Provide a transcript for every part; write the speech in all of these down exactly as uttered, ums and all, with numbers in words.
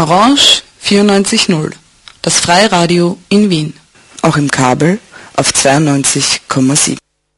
Orange vierundneunzig Komma null, das Freiradio in Wien. Auch im Kabel auf zweiundneunzig Komma sieben.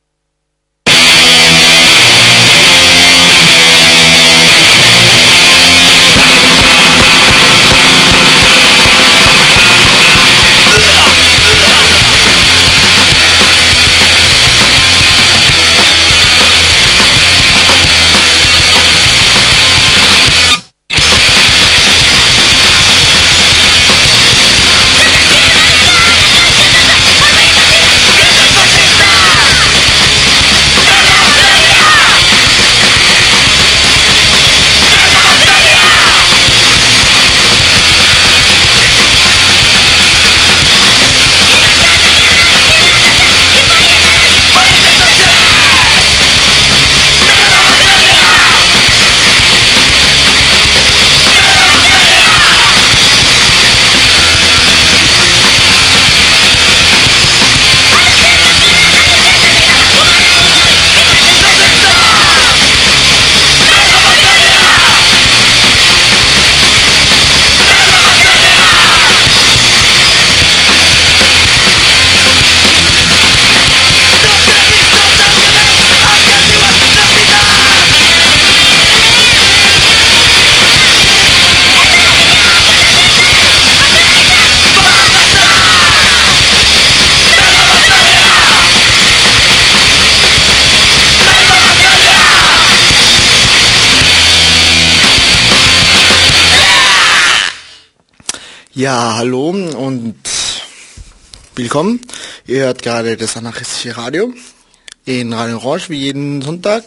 Ja, hallo und willkommen. Ihr hört gerade das anarchistische Radio in Radio Orange, wie jeden Sonntag,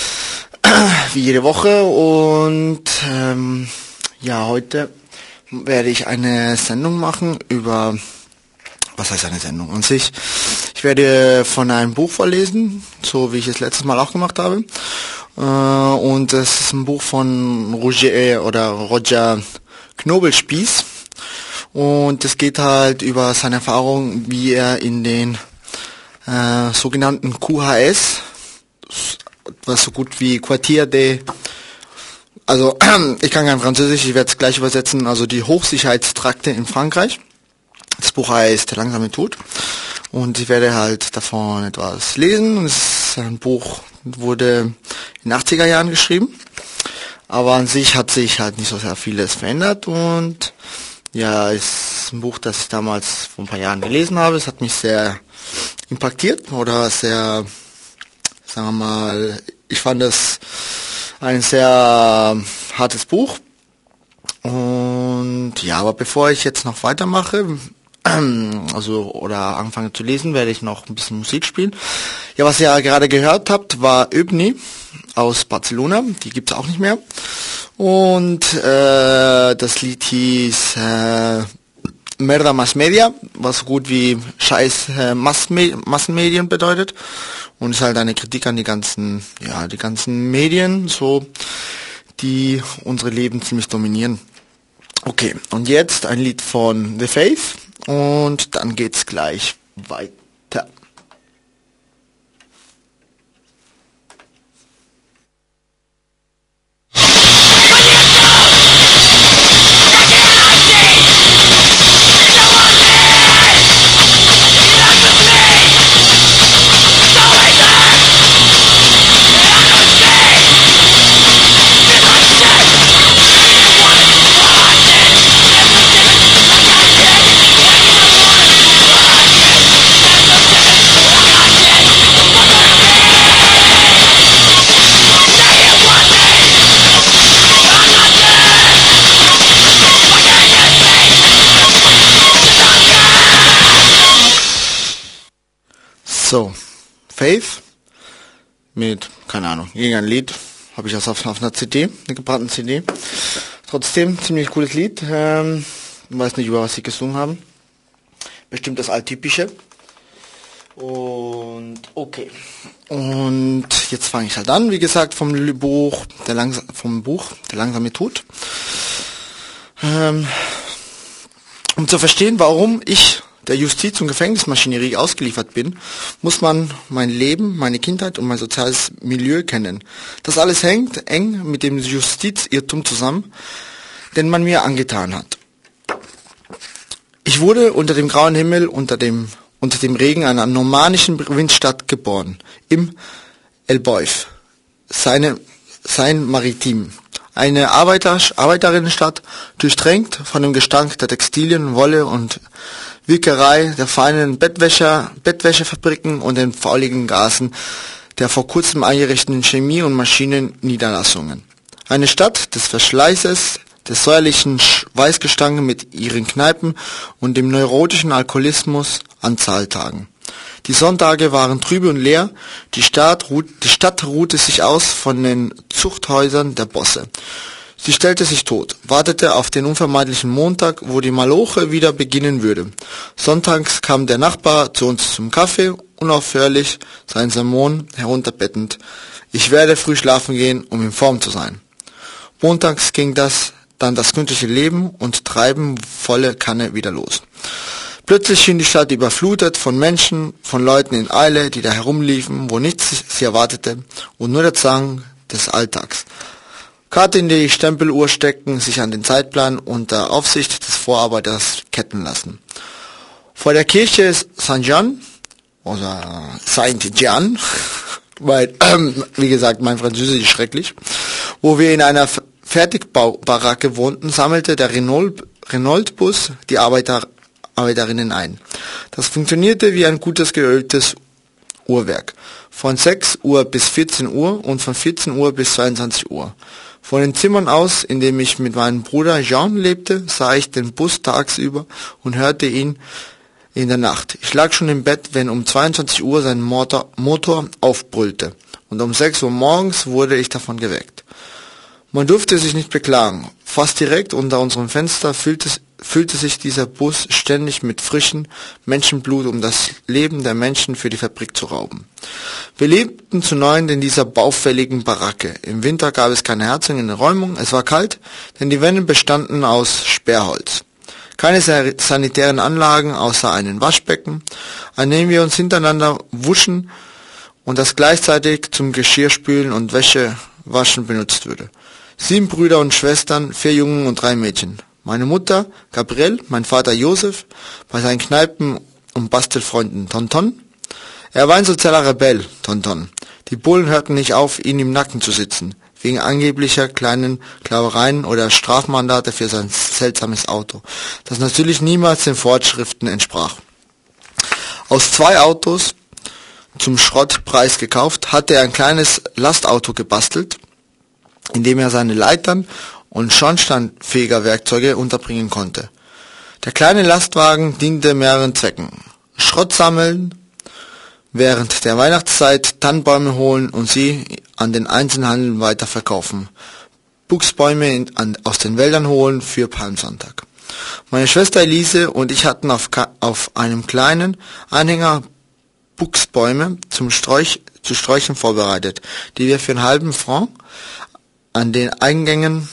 wie jede Woche. Und ähm, ja, heute werde ich eine Sendung machen über, was heißt eine Sendung an sich? Ich werde von einem Buch vorlesen, so wie ich es letztes Mal auch gemacht habe. Äh, und das ist ein Buch von Roger oder Roger Knobelspieß. Und es geht halt über seine Erfahrung, wie er in den äh, sogenannten Q H S, was so gut wie Quartier de, also ich kann kein Französisch, ich werde es gleich übersetzen, also die Hochsicherheitstrakte in Frankreich. Das Buch heißt Der langsame Tod und ich werde halt davon etwas lesen. Es ist ein Buch, wurde in den achtziger Jahren geschrieben, aber an sich hat sich halt nicht so sehr vieles verändert und ja, ist ein Buch, das ich damals vor ein paar Jahren gelesen habe. Es hat mich sehr impactiert oder sehr, sagen wir mal, ich fand es ein sehr hartes Buch. Und ja, aber bevor ich jetzt noch weitermache, also oder anfange zu lesen, werde ich noch ein bisschen Musik spielen. Ja, was ihr gerade gehört habt, war Öbni aus Barcelona. Die gibt es auch nicht mehr. Und äh, das Lied hieß äh, Merda Mass Media, was so gut wie Scheiß äh, Massme- Massenmedien bedeutet. Und ist halt eine Kritik an die ganzen, ja, die ganzen Medien, so die unsere Leben ziemlich dominieren. Okay, und jetzt ein Lied von The Faith und dann geht's gleich weiter. So, Faith mit, keine Ahnung, irgendein Lied, habe ich das auf, auf einer C D, eine gebrannten C D. Trotzdem, ziemlich cooles Lied, ähm, weiß nicht, über was sie gesungen haben. Bestimmt das Alttypische. Und, okay. Und jetzt fange ich halt an, wie gesagt, vom Buch, der Langs- vom Buch, Der langsame Tod. Ähm, um zu verstehen, warum ich der Justiz- und Gefängnismaschinerie ausgeliefert bin, muss man mein Leben, meine Kindheit und mein soziales Milieu kennen. Das alles hängt eng mit dem Justizirrtum zusammen, den man mir angetan hat. Ich wurde unter dem grauen Himmel, unter dem, unter dem Regen einer normanischen Provinzstadt geboren, im Elbeuf, seine, sein Maritim. Eine Arbeiter, Arbeiterinnenstadt, durchtränkt von dem Gestank der Textilien, Wolle und Wickerei, der feinen Bettwäscher, Bettwäschefabriken und den fauligen Gasen der vor kurzem eingerichteten Chemie- und Maschinenniederlassungen. Eine Stadt des Verschleißes, des säuerlichen Schweißgestank mit ihren Kneipen und dem neurotischen Alkoholismus an Zahltagen. Die Sonntage waren trübe und leer, die Stadt, die Stadt ruhte sich aus von den Zuchthäusern der Bosse. Sie stellte sich tot, wartete auf den unvermeidlichen Montag, wo die Maloche wieder beginnen würde. Sonntags kam der Nachbar zu uns zum Kaffee, unaufhörlich sein Sermon herunterbettend. Ich werde früh schlafen gehen, um in Form zu sein. Montags ging das, dann das gründliche Leben und Treiben volle Kanne wieder los. Plötzlich schien die Stadt überflutet von Menschen, von Leuten in Eile, die da herumliefen, wo nichts sie erwartete und nur der Zwang des Alltags. Karte in die Stempeluhr stecken, sich an den Zeitplan unter Aufsicht des Vorarbeiters ketten lassen. Vor der Kirche Saint-Jean, oder Saint-Jean, weil, ähm, wie gesagt, mein Französisch ist schrecklich, wo wir in einer Fertigbaubaracke wohnten, sammelte der Renault, Renault-Bus die Arbeiter, Arbeiterinnen ein. Das funktionierte wie ein gutes geöltes Uhrwerk. Von sechs Uhr bis vierzehn Uhr und von vierzehn Uhr bis zweiundzwanzig Uhr. Von den Zimmern aus, in dem ich mit meinem Bruder Jean lebte, sah ich den Bus tagsüber und hörte ihn in der Nacht. Ich lag schon im Bett, wenn um zweiundzwanzig Uhr sein Motor, Motor aufbrüllte. Und um sechs Uhr morgens wurde ich davon geweckt. Man durfte sich nicht beklagen. Fast direkt unter unserem Fenster füllte, füllte sich dieser Bus ständig mit frischem Menschenblut, um das Leben der Menschen für die Fabrik zu rauben. Wir lebten zu neunt in dieser baufälligen Baracke. Im Winter gab es keine Heizung in der Räumung, es war kalt, denn die Wände bestanden aus Sperrholz. Keine sanitären Anlagen außer einem Waschbecken, an dem wir uns hintereinander wuschen und das gleichzeitig zum Geschirrspülen und Wäschewaschen benutzt würde. Sieben Brüder und Schwestern, vier Jungen und drei Mädchen. Meine Mutter, Gabrielle, mein Vater Josef, bei seinen Kneipen- und Bastelfreunden Tonton. Er war ein sozialer Rebell, Tonton. Die Bullen hörten nicht auf, ihn im Nacken zu sitzen, wegen angeblicher kleinen Klauereien oder Strafmandate für sein seltsames Auto, das natürlich niemals den Vorschriften entsprach. Aus zwei Autos, zum Schrottpreis gekauft, hatte er ein kleines Lastauto gebastelt, in dem er seine Leitern und Schornsteinfegerwerkzeuge unterbringen konnte. Der kleine Lastwagen diente mehreren Zwecken. Schrott sammeln, während der Weihnachtszeit Tannenbäume holen und sie an den Einzelhandel weiterverkaufen. Buchsbäume in, an, aus den Wäldern holen für Palmsonntag. Meine Schwester Elise und ich hatten auf, auf einem kleinen Anhänger Buchsbäume zum Sträuch, zu Sträuchen vorbereitet, die wir für einen halben Franc an den Eingängen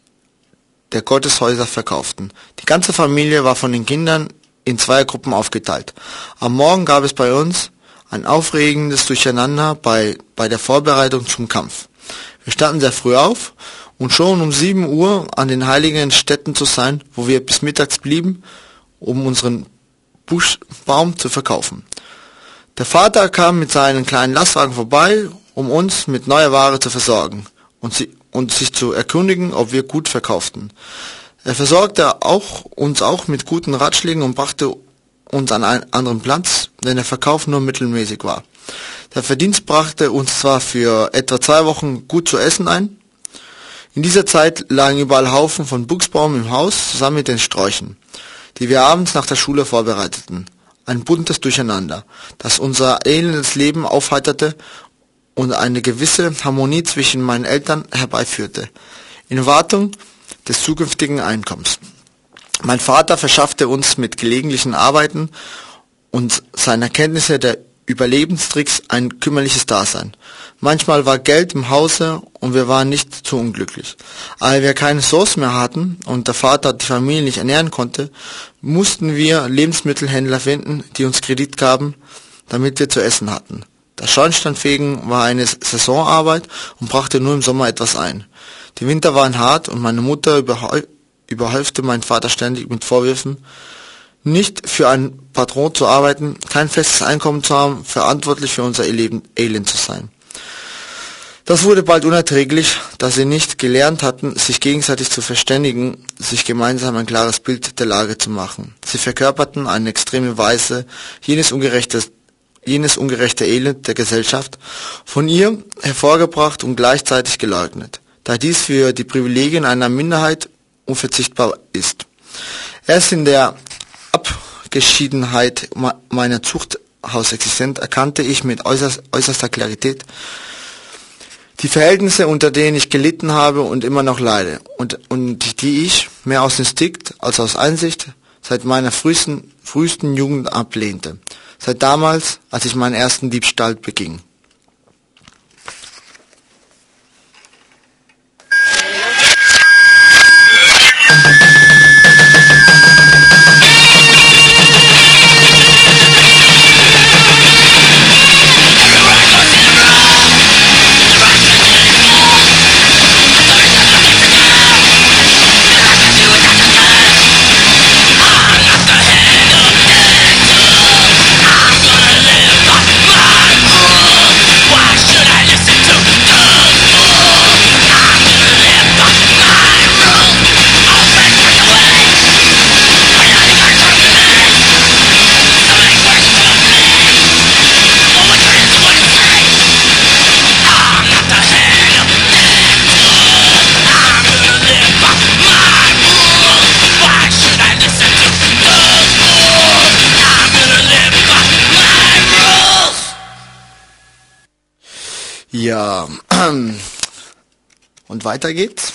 der Gotteshäuser verkauften. Die ganze Familie war von den Kindern in zwei Gruppen aufgeteilt. Am Morgen gab es bei uns ein aufregendes Durcheinander bei, bei der Vorbereitung zum Kampf. Wir standen sehr früh auf und schon um sieben Uhr an den heiligen Stätten zu sein, wo wir bis mittags blieben, um unseren Buschbaum zu verkaufen. Der Vater kam mit seinem kleinen Lastwagen vorbei, um uns mit neuer Ware zu versorgen und, sie, und sich zu erkundigen, ob wir gut verkauften. Er versorgte auch, uns auch mit guten Ratschlägen und brachte uns an einen anderen Platz, denn der Verkauf nur mittelmäßig war. Der Verdienst brachte uns zwar für etwa zwei Wochen gut zu essen ein. In dieser Zeit lagen überall Haufen von Buchsbaum im Haus zusammen mit den Sträuchen, die wir abends nach der Schule vorbereiteten. Ein buntes Durcheinander, das unser ellendes Leben aufheiterte und eine gewisse Harmonie zwischen meinen Eltern herbeiführte, in Wartung des zukünftigen Einkommens. Mein Vater verschaffte uns mit gelegentlichen Arbeiten und seiner Kenntnisse der Überlebenstricks ein kümmerliches Dasein. Manchmal war Geld im Hause und wir waren nicht zu unglücklich. Als wir keine Sauce mehr hatten und der Vater die Familie nicht ernähren konnte, mussten wir Lebensmittelhändler finden, die uns Kredit gaben, damit wir zu essen hatten. Das Schornsteinfegen war eine Saisonarbeit und brachte nur im Sommer etwas ein. Die Winter waren hart und meine Mutter überhäufte mein Vater ständig mit Vorwürfen, nicht für einen Patron zu arbeiten, kein festes Einkommen zu haben, verantwortlich für unser Elend zu sein. Das wurde bald unerträglich, da sie nicht gelernt hatten, sich gegenseitig zu verständigen, sich gemeinsam ein klares Bild der Lage zu machen. Sie verkörperten eine extreme Weise jenes ungerechte, jenes ungerechte Elend der Gesellschaft, von ihr hervorgebracht und gleichzeitig geleugnet, da dies für die Privilegien einer Minderheit unverzichtbar ist. Erst in der Abgeschiedenheit meiner Zuchthausexistenz erkannte ich mit äußerst, äußerster Klarität die Verhältnisse, unter denen ich gelitten habe und immer noch leide, und, und die ich, mehr aus Instinkt als aus Einsicht, seit meiner frühesten, frühesten Jugend ablehnte, seit damals, als ich meinen ersten Diebstahl beging. Ja, und weiter geht's.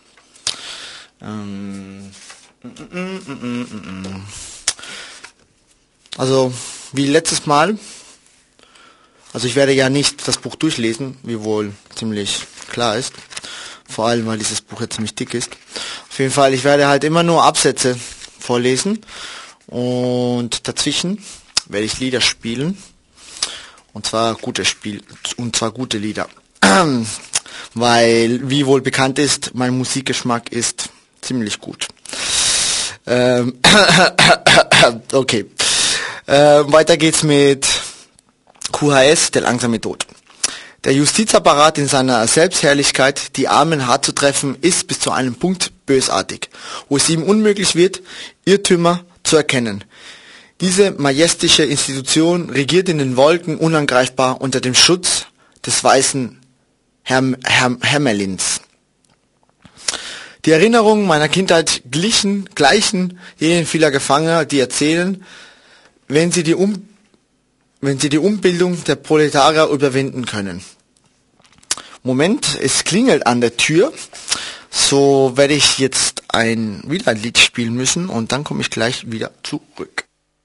Also, wie letztes Mal, also ich werde ja nicht das Buch durchlesen, wie wohl ziemlich klar ist, vor allem weil dieses Buch jetzt ziemlich dick ist. Auf jeden Fall, ich werde halt immer nur Absätze vorlesen und dazwischen werde ich Lieder spielen. Und zwar gute Spiel und zwar gute Lieder. Weil, wie wohl bekannt ist, mein Musikgeschmack ist ziemlich gut. Ähm okay. Ähm, weiter geht's mit Q H S, der langsame Tod. Der Justizapparat in seiner Selbstherrlichkeit, die Armen hart zu treffen, ist bis zu einem Punkt bösartig, wo es ihm unmöglich wird, Irrtümer zu erkennen. Diese majestätische Institution regiert in den Wolken unangreifbar unter dem Schutz des weißen Herm Herm Hermelins. Die Erinnerungen meiner Kindheit glichen, gleichen jenen vieler Gefangener, die erzählen, wenn sie die, um wenn sie die Umbildung der Proletarier überwinden können. Moment, es klingelt an der Tür, so werde ich jetzt ein, wieder ein Lied spielen müssen und dann komme ich gleich wieder zurück.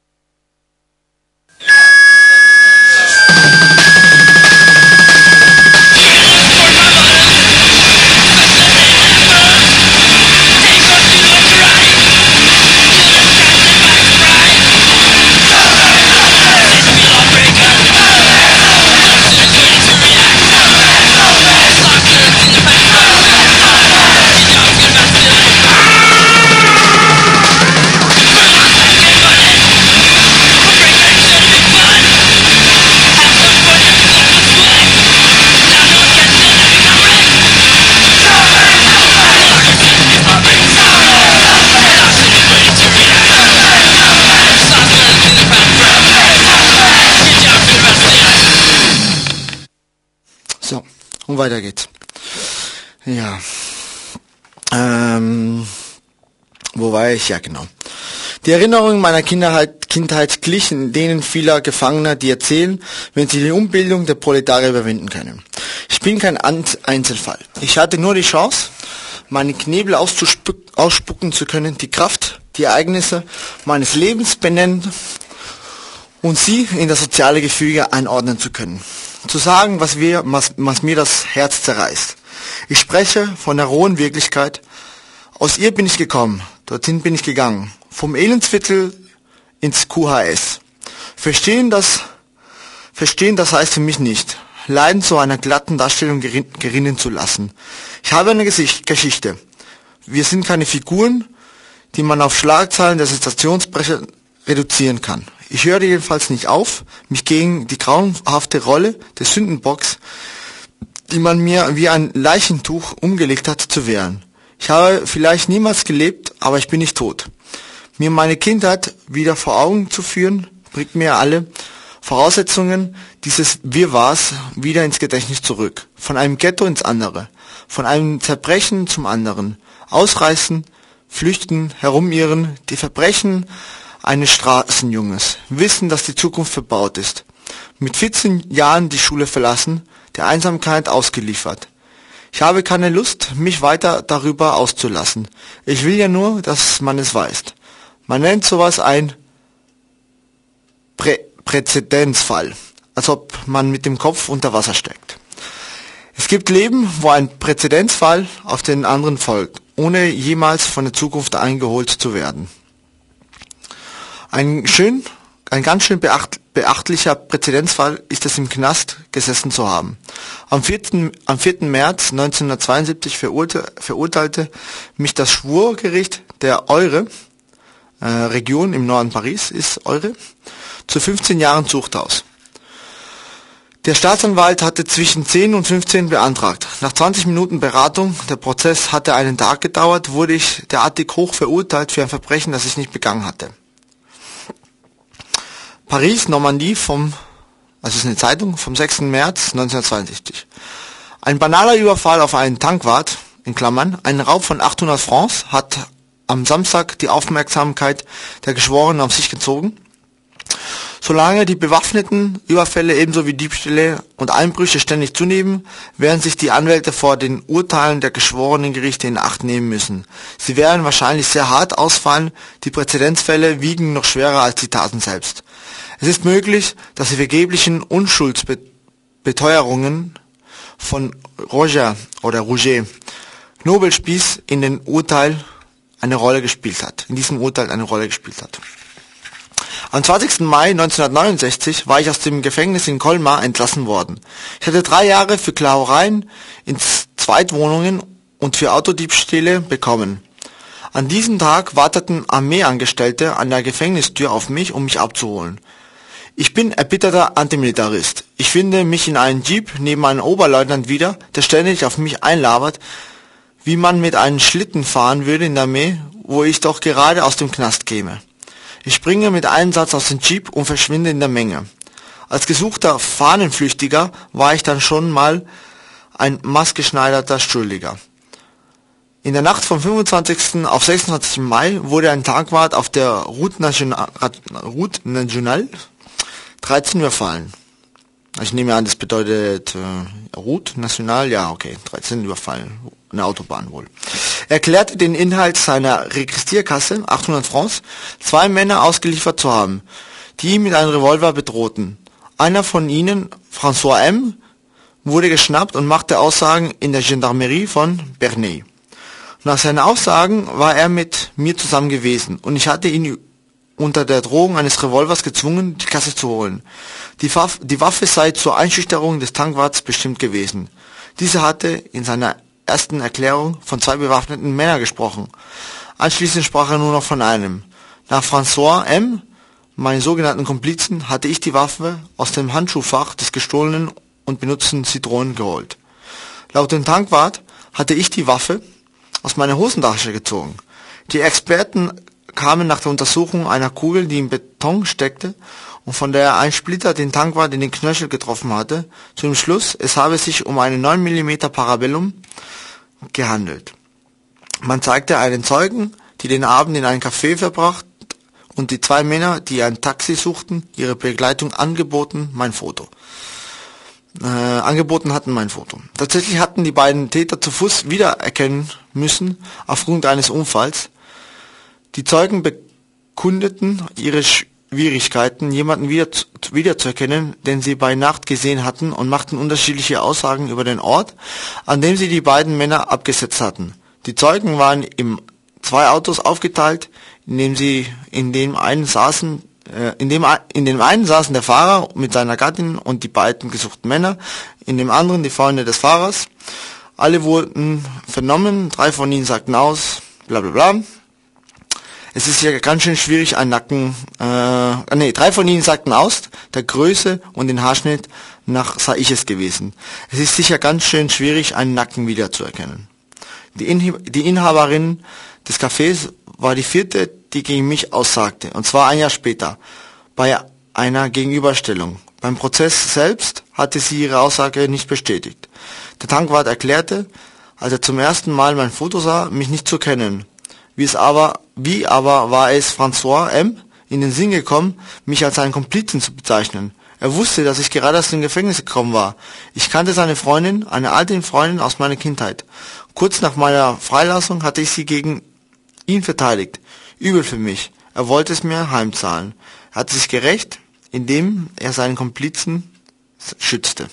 Und weiter geht's. Ja. Ähm, wo war ich? Ja, genau. Die Erinnerungen meiner Kindheit, Kindheit glichen denen vieler Gefangener, die erzählen, wenn sie die Umbildung der Proletarier überwinden können. Ich bin kein Einzelfall. Ich hatte nur die Chance, meine Knebel ausspucken, ausspucken zu können, die Kraft, die Ereignisse meines Lebens benennen und sie in das soziale Gefüge einordnen zu können. Zu sagen, was, wir, was, was mir das Herz zerreißt. Ich spreche von der rohen Wirklichkeit. Aus ihr bin ich gekommen, dorthin bin ich gegangen. Vom Elendsviertel ins Q H S. Verstehen das, verstehen das heißt für mich nicht, Leiden zu einer glatten Darstellung gerin, gerinnen zu lassen. Ich habe eine Gesicht, Geschichte. Wir sind keine Figuren, die man auf Schlagzeilen der Sensationspresse reduzieren kann. Ich höre jedenfalls nicht auf, mich gegen die grauenhafte Rolle des Sündenbocks, die man mir wie ein Leichentuch umgelegt hat, zu wehren. Ich habe vielleicht niemals gelebt, aber ich bin nicht tot. Mir meine Kindheit wieder vor Augen zu führen, bringt mir alle Voraussetzungen dieses Wirrwarrs wieder ins Gedächtnis zurück. Von einem Ghetto ins andere, von einem Zerbrechen zum anderen. Ausreißen, flüchten, herumirren, die Verbrechen eines Straßenjunges. Wissen, dass die Zukunft verbaut ist. Mit vierzehn Jahren die Schule verlassen, der Einsamkeit ausgeliefert. Ich habe keine Lust, mich weiter darüber auszulassen. Ich will ja nur, dass man es weiß. Man nennt sowas ein Prä Präzedenzfall, als ob man mit dem Kopf unter Wasser steckt. Es gibt Leben, wo ein Präzedenzfall auf den anderen folgt, ohne jemals von der Zukunft eingeholt zu werden. Ein schön, ein ganz schön beacht, beachtlicher Präzedenzfall ist es, im Knast gesessen zu haben. Am vierten Am vierten März neunzehnhundertzweiundsiebzig verurte, verurteilte mich das Schwurgericht der Eure, äh, Region im Norden Paris ist Eure, zu fünfzehn Jahren Zuchthaus. Der Staatsanwalt hatte zwischen zehn und fünfzehn beantragt. Nach zwanzig Minuten Beratung, der Prozess hatte einen Tag gedauert, wurde ich derartig hoch verurteilt für ein Verbrechen, das ich nicht begangen hatte. Paris, Normandie vom, das ist eine Zeitung, vom sechsten März neunzehnhundertzweiundsiebzig. Ein banaler Überfall auf einen Tankwart, in Klammern, ein Raub von achthundert Francs, hat am Samstag die Aufmerksamkeit der Geschworenen auf sich gezogen. Solange die bewaffneten Überfälle ebenso wie Diebstähle und Einbrüche ständig zunehmen, werden sich die Anwälte vor den Urteilen der geschworenen Gerichte in Acht nehmen müssen. Sie werden wahrscheinlich sehr hart ausfallen, die Präzedenzfälle wiegen noch schwerer als die Taten selbst. Es ist möglich, dass die vergeblichen Unschuldsbeteuerungen von Roger oder Rouget Knobelspieß in den Urteil eine Rolle gespielt hat, in diesem Urteil eine Rolle gespielt hat. Am zwanzigsten Mai neunzehnhundertneunundsechzig war ich aus dem Gefängnis in Colmar entlassen worden. Ich hatte drei Jahre für Klauereien in Zweitwohnungen und für Autodiebstähle bekommen. An diesem Tag warteten Armeeangestellte an der Gefängnistür auf mich, um mich abzuholen. Ich bin erbitterter Antimilitarist. Ich finde mich in einem Jeep neben einem Oberleutnant wieder, der ständig auf mich einlabert, wie man mit einem Schlitten fahren würde in der Armee, wo ich doch gerade aus dem Knast käme. Ich springe mit einem Satz aus dem Jeep und verschwinde in der Menge. Als gesuchter Fahnenflüchtiger war ich dann schon mal ein maßgeschneiderter Schuldiger. In der Nacht vom fünfundzwanzigsten auf sechsundzwanzigsten Mai wurde ein Tankwart auf der Route Nationale, Route Nationale dreizehn überfallen. Ich nehme an, das bedeutet äh, Route Nationale, ja okay, dreizehn überfallen, eine Autobahn wohl. Er erklärte den Inhalt seiner Registrierkasse, achthundert Francs, zwei Männer ausgeliefert zu haben, die ihn mit einem Revolver bedrohten. Einer von ihnen, François M., wurde geschnappt und machte Aussagen in der Gendarmerie von Bernay. Nach seinen Aussagen war er mit mir zusammen gewesen und ich hatte ihn unter der Drohung eines Revolvers gezwungen, die Kasse zu holen. Die Waffe, die Waffe sei zur Einschüchterung des Tankwarts bestimmt gewesen. Dieser hatte in seiner ersten Erklärung von zwei bewaffneten Männern gesprochen. Anschließend sprach er nur noch von einem. Nach François M., meinen sogenannten Komplizen, hatte ich die Waffe aus dem Handschuhfach des gestohlenen und benutzten Zitronen geholt. Laut dem Tankwart hatte ich die Waffe aus meiner Hosentasche gezogen. Die Experten kamen nach der Untersuchung einer Kugel, die im Beton steckte und von der ein Splitter den Tankwart in den Knöchel getroffen hatte, zu dem Schluss, es habe sich um eine neun Millimeter Parabellum gehandelt. Man zeigte einen Zeugen, die den Abend in einem Café verbracht, und die zwei Männer, die ein Taxi suchten, ihre Begleitung angeboten, mein Foto. Äh, angeboten hatten mein Foto. Tatsächlich hatten die beiden Täter zu Fuß wiedererkennen müssen, aufgrund eines Unfalls. Die Zeugen bekundeten ihre Schwierigkeiten, jemanden wieder wiederzuerkennen, den sie bei Nacht gesehen hatten, und machten unterschiedliche Aussagen über den Ort, an dem sie die beiden Männer abgesetzt hatten. Die Zeugen waren in zwei Autos aufgeteilt, in dem sie in dem einen saßen, äh, in dem in dem einen saßen der Fahrer mit seiner Gattin und die beiden gesuchten Männer, in dem anderen die Freunde des Fahrers. Alle wurden vernommen, drei von ihnen sagten aus, bla bla bla. Es ist ja ganz schön schwierig, einen Nacken, äh, nee, drei von ihnen sagten aus, der Größe und den Haarschnitt nach sei ich es gewesen. Es ist sicher ganz schön schwierig, einen Nacken wiederzuerkennen. Die, Inha- die Inhaberin des Cafés war die vierte, die gegen mich aussagte, und zwar ein Jahr später, bei einer Gegenüberstellung. Beim Prozess selbst hatte sie ihre Aussage nicht bestätigt. Der Tankwart erklärte, als er zum ersten Mal mein Foto sah, mich nicht zu kennen. Wie es aber, wie aber war es François M. in den Sinn gekommen, mich als einen Komplizen zu bezeichnen. Er wusste, dass ich gerade aus dem Gefängnis gekommen war. Ich kannte seine Freundin, eine alte Freundin aus meiner Kindheit. Kurz nach meiner Freilassung hatte ich sie gegen ihn verteidigt. Übel für mich. Er wollte es mir heimzahlen. Er hatte sich gerecht, indem er seinen Komplizen schützte.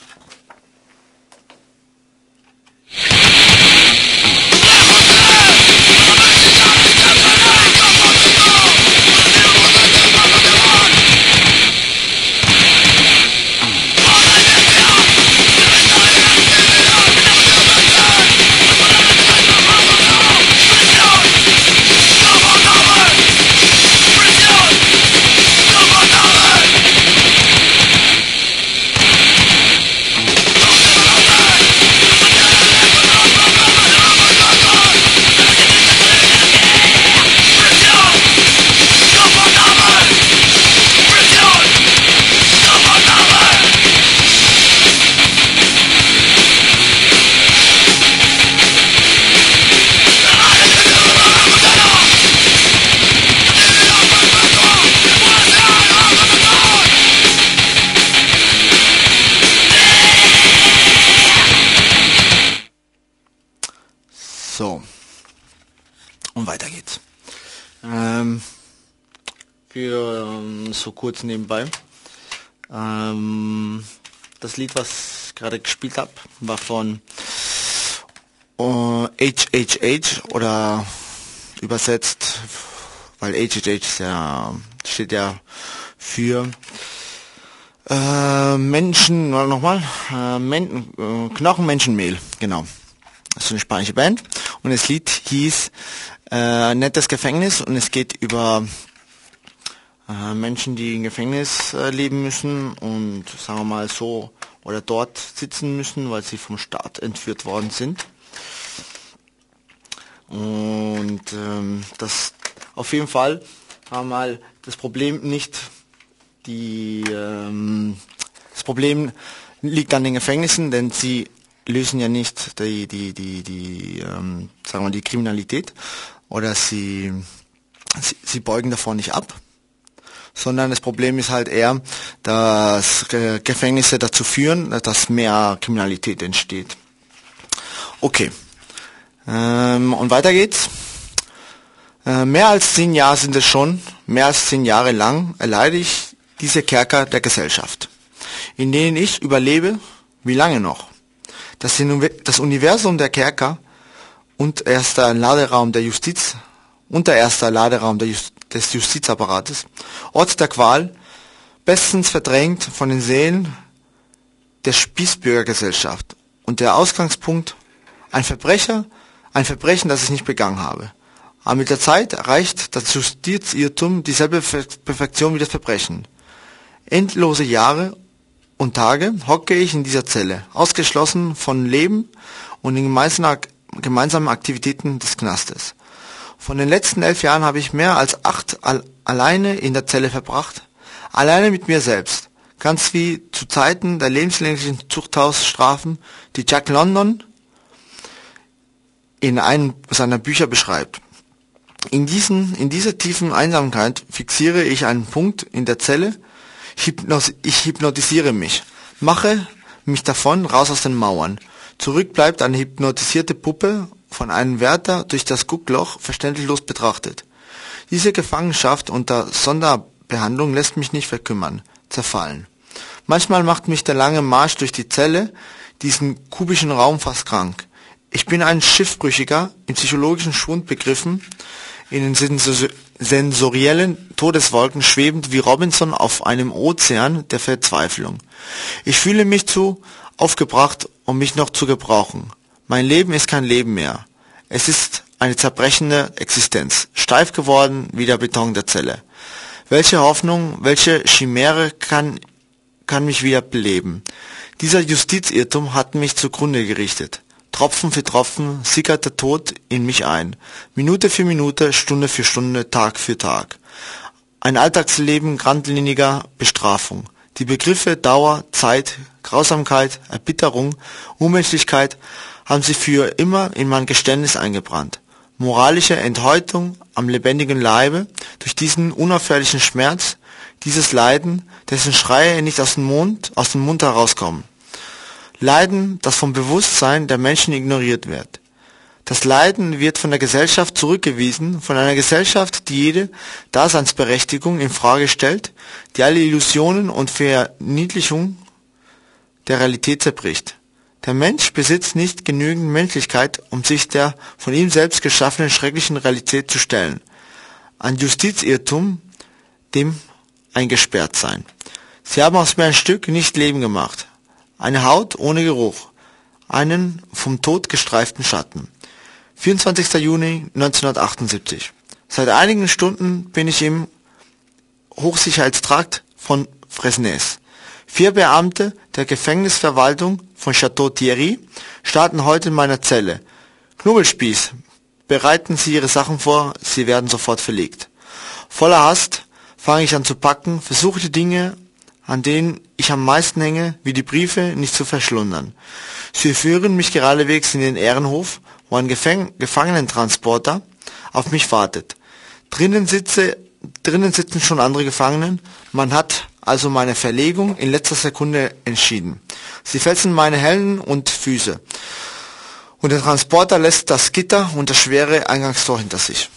So, und weiter geht's. Ähm, für ähm, so kurz nebenbei. Ähm, das Lied, was ich gerade gespielt habe, war von äh, H H H oder übersetzt, weil H H H ist ja, steht ja für äh, Menschen, nochmal, äh, Men, äh, Knochenmenschenmehl, genau. Das ist eine spanische Band und das Lied hieß äh, Nettes Gefängnis und es geht über äh, Menschen, die im Gefängnis äh, leben müssen und sagen wir mal so oder dort sitzen müssen, weil sie vom Staat entführt worden sind. Und ähm, das auf jeden Fall haben mal das Problem nicht die ähm, das Problem liegt an den Gefängnissen, denn sie lösen ja nicht die die die die ähm, sagen wir die Kriminalität oder sie, sie sie beugen davon nicht ab, sondern das Problem ist halt eher, dass äh, Gefängnisse dazu führen, dass mehr Kriminalität entsteht. Okay, ähm, und weiter geht's. Äh, mehr als zehn Jahre sind es schon, mehr als zehn Jahre lang erleide ich diese Kerker der Gesellschaft, in denen ich überlebe. Wie lange noch? Das, das Universum der Kerker und erster Laderaum der Justiz und der erste Laderaum der Just, des Justizapparates, Ort der Qual, bestens verdrängt von den Seelen der Spießbürgergesellschaft und der Ausgangspunkt ein Verbrecher, ein Verbrechen, das ich nicht begangen habe. Aber mit der Zeit erreicht das Justizirrtum dieselbe Perfektion wie das Verbrechen. Endlose Jahre und Tage hocke ich in dieser Zelle, ausgeschlossen von Leben und den gemeinsamen Aktivitäten des Knastes. Von den letzten elf Jahren habe ich mehr als acht al alleine in der Zelle verbracht, alleine mit mir selbst, ganz wie zu Zeiten der lebenslänglichen Zuchthausstrafen, die Jack London in einem seiner Bücher beschreibt. In, diesen, in dieser tiefen Einsamkeit fixiere ich einen Punkt in der Zelle. Hypnos ich hypnotisiere mich, mache mich davon raus aus den Mauern. Zurück bleibt eine hypnotisierte Puppe, von einem Wärter durch das Guckloch verständnislos betrachtet. Diese Gefangenschaft unter Sonderbehandlung lässt mich nicht verkümmern, zerfallen. Manchmal macht mich der lange Marsch durch die Zelle, diesen kubischen Raum fast krank. Ich bin ein Schiffbrüchiger, im psychologischen Schwund begriffen, in den Sensor sensoriellen Todeswolken schwebend wie Robinson auf einem Ozean der Verzweiflung. Ich fühle mich zu aufgebracht, um mich noch zu gebrauchen. Mein Leben ist kein Leben mehr. Es ist eine zerbrechende Existenz, steif geworden wie der Beton der Zelle. Welche Hoffnung, welche Chimäre kann, kann mich wieder beleben? Dieser Justizirrtum hat mich zugrunde gerichtet. Tropfen für Tropfen sickert der Tod in mich ein. Minute für Minute, Stunde für Stunde, Tag für Tag. Ein Alltagsleben geradliniger Bestrafung. Die Begriffe Dauer, Zeit, Grausamkeit, Erbitterung, Unmenschlichkeit haben sie für immer in mein Geständnis eingebrannt. Moralische Enthäutung am lebendigen Leibe durch diesen unaufhörlichen Schmerz, dieses Leiden, dessen Schreie nicht aus dem Mund, aus dem Mund herauskommen. Leiden, das vom Bewusstsein der Menschen ignoriert wird. Das Leiden wird von der Gesellschaft zurückgewiesen, von einer Gesellschaft, die jede Daseinsberechtigung in Frage stellt, die alle Illusionen und Verniedlichung der Realität zerbricht. Der Mensch besitzt nicht genügend Menschlichkeit, um sich der von ihm selbst geschaffenen schrecklichen Realität zu stellen. Ein Justizirrtum, dem eingesperrt sein. Sie haben aus mir ein Stück nicht Leben gemacht. Eine Haut ohne Geruch. Einen vom Tod gestreiften Schatten. vierundzwanzigster Juni neunzehnhundertachtundsiebzig. Seit einigen Stunden bin ich im Hochsicherheitstrakt von Fresnes. Vier Beamte der Gefängnisverwaltung von Château Thierry starten heute in meiner Zelle. Knubbelspieß, bereiten Sie Ihre Sachen vor, Sie werden sofort verlegt. Voller Hast fange ich an zu packen, versuche die Dinge, an denen ich am meisten hänge, wie die Briefe, nicht zu verschlundern. Sie führen mich geradewegs in den Ehrenhof, wo ein Gefäng- Gefangenentransporter auf mich wartet. Drinnen sitze, drinnen sitzen schon andere Gefangenen, man hat also meine Verlegung in letzter Sekunde entschieden. Sie fetzen meine Hände und Füße. Und der Transporter lässt das Gitter und das schwere Eingangstor hinter sich.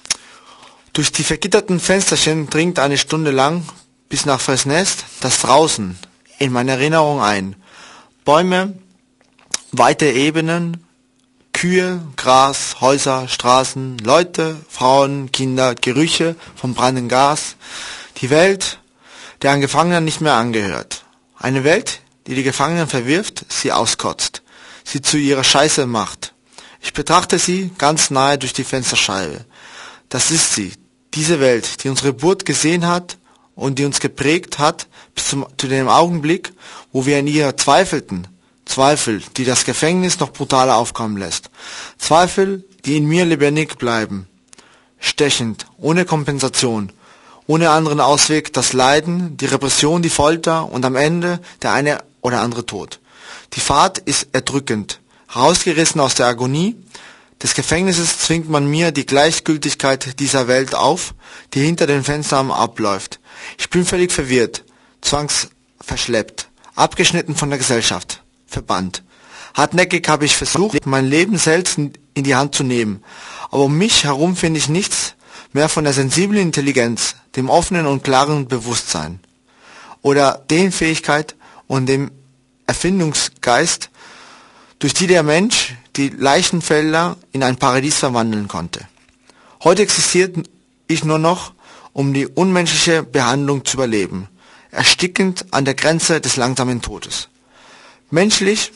Durch die vergitterten Fensterchen dringt eine Stunde lang bis nach Fresnes das Draußen in meine Erinnerung ein. Bäume, weite Ebenen, Kühe, Gras, Häuser, Straßen, Leute, Frauen, Kinder, Gerüche vom brennenden Gas. Die Welt, der ein Gefangener nicht mehr angehört. Eine Welt, die die Gefangenen verwirft, sie auskotzt, sie zu ihrer Scheiße macht. Ich betrachte sie ganz nahe durch die Fensterscheibe. Das ist sie, diese Welt, die unsere Geburt gesehen hat und die uns geprägt hat bis zum, zu dem Augenblick, wo wir in ihr zweifelten. Zweifel, die das Gefängnis noch brutaler aufkommen lässt. Zweifel, die in mir lebendig bleiben. Stechend, ohne Kompensation, ohne anderen Ausweg, das Leiden, die Repression, die Folter und am Ende der eine oder andere Tod. Die Fahrt ist erdrückend. Rausgerissen aus der Agonie des Gefängnisses zwingt man mir die Gleichgültigkeit dieser Welt auf, die hinter den Fenstern abläuft. Ich bin völlig verwirrt, zwangsverschleppt, abgeschnitten von der Gesellschaft, verbannt. Hartnäckig habe ich versucht, mein Leben selbst in die Hand zu nehmen, aber um mich herum finde ich nichts mehr von der sensiblen Intelligenz, dem offenen und klaren Bewusstsein oder den Fähigkeit und dem Erfindungsgeist, durch die der Mensch die Leichenfelder in ein Paradies verwandeln konnte. Heute existiert ich nur noch, um die unmenschliche Behandlung zu überleben, erstickend an der Grenze des langsamen Todes. Menschlich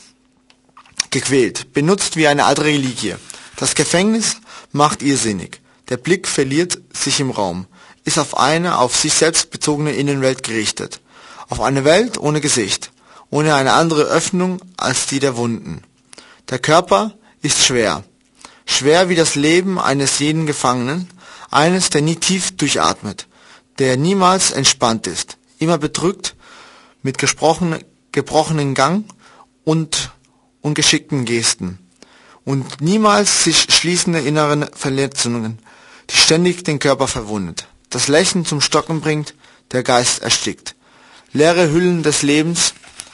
gequält, benutzt wie eine alte Reliquie. Das Gefängnis macht irrsinnig. Der Blick verliert sich im Raum, ist auf eine auf sich selbst bezogene Innenwelt gerichtet. Auf eine Welt ohne Gesicht, ohne eine andere Öffnung als die der Wunden. Der Körper ist schwer. Schwer wie das Leben eines jeden Gefangenen, eines, der nie tief durchatmet, der niemals entspannt ist, immer bedrückt mit gesprochen, gebrochenen Gang und ungeschickten Gesten und niemals sich schließende inneren Verletzungen, die ständig den Körper verwundet, das Lächeln zum Stocken bringt, der Geist erstickt. Leere Hüllen des Lebens.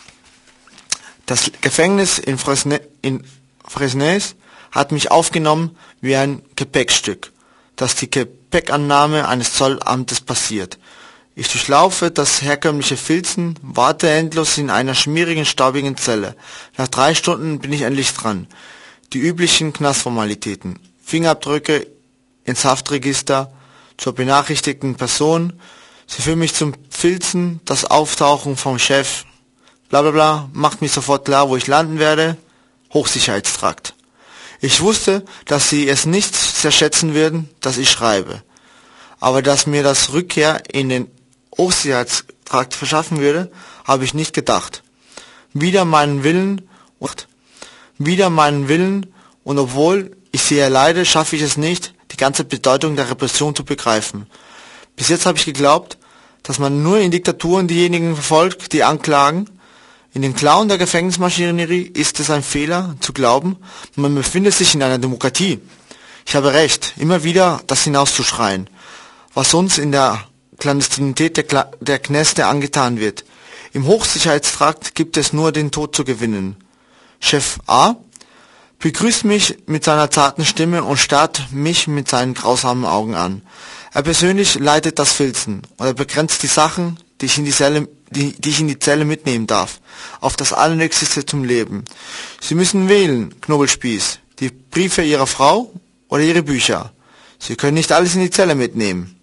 Das Gefängnis in, Fresne, in Fresnes hat mich aufgenommen wie ein Gepäckstück, das die Gepäckannahme eines Zollamtes passiert. Ich durchlaufe das herkömmliche Filzen, warte endlos in einer schmierigen, staubigen Zelle. Nach drei Stunden bin ich endlich dran. Die üblichen Knastformalitäten. Fingerabdrücke ins Haftregister, zur benachrichtigten Person. Sie führen mich zum Filzen, das Auftauchen vom Chef. Blablabla, macht mich sofort klar, wo ich landen werde. Hochsicherheitstrakt. Ich wusste, dass sie es nicht sehr schätzen würden, dass ich schreibe. Aber dass mir das Rückkehr in den Hochsicherheitstrakt verschaffen würde, habe ich nicht gedacht. Wieder meinen Willen und wieder meinen Willen und obwohl ich sehr leide, schaffe ich es nicht, die ganze Bedeutung der Repression zu begreifen. Bis jetzt habe ich geglaubt, dass man nur in Diktaturen diejenigen verfolgt, die anklagen. In den Klauen der Gefängnismaschinerie ist es ein Fehler zu glauben, man befindet sich in einer Demokratie. Ich habe recht, immer wieder das hinauszuschreien, was uns in der Klandestinität der, Kla der Kneste angetan wird. Im Hochsicherheitstrakt gibt es nur den Tod zu gewinnen. Chef A begrüßt mich mit seiner zarten Stimme und starrt mich mit seinen grausamen Augen an. Er persönlich leitet das Filzen und er begrenzt die Sachen, die ich in die Zelle, die, die ich in die Zelle mitnehmen darf, auf das Allernötigste zum Leben. Sie müssen wählen, Knobelspieß, die Briefe Ihrer Frau oder Ihre Bücher. Sie können nicht alles in die Zelle mitnehmen.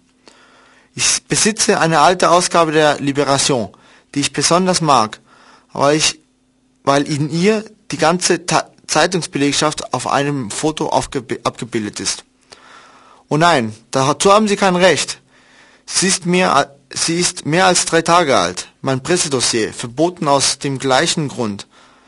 Ich besitze eine alte Ausgabe der Liberation, die ich besonders mag, weil, ich, weil in ihr die ganze Ta Zeitungsbelegschaft auf einem Foto abgebildet ist. Oh nein, dazu haben Sie kein Recht. Sie ist mehr, sie ist mehr als drei Tage alt. Mein Pressedossier, verboten aus dem gleichen Grund.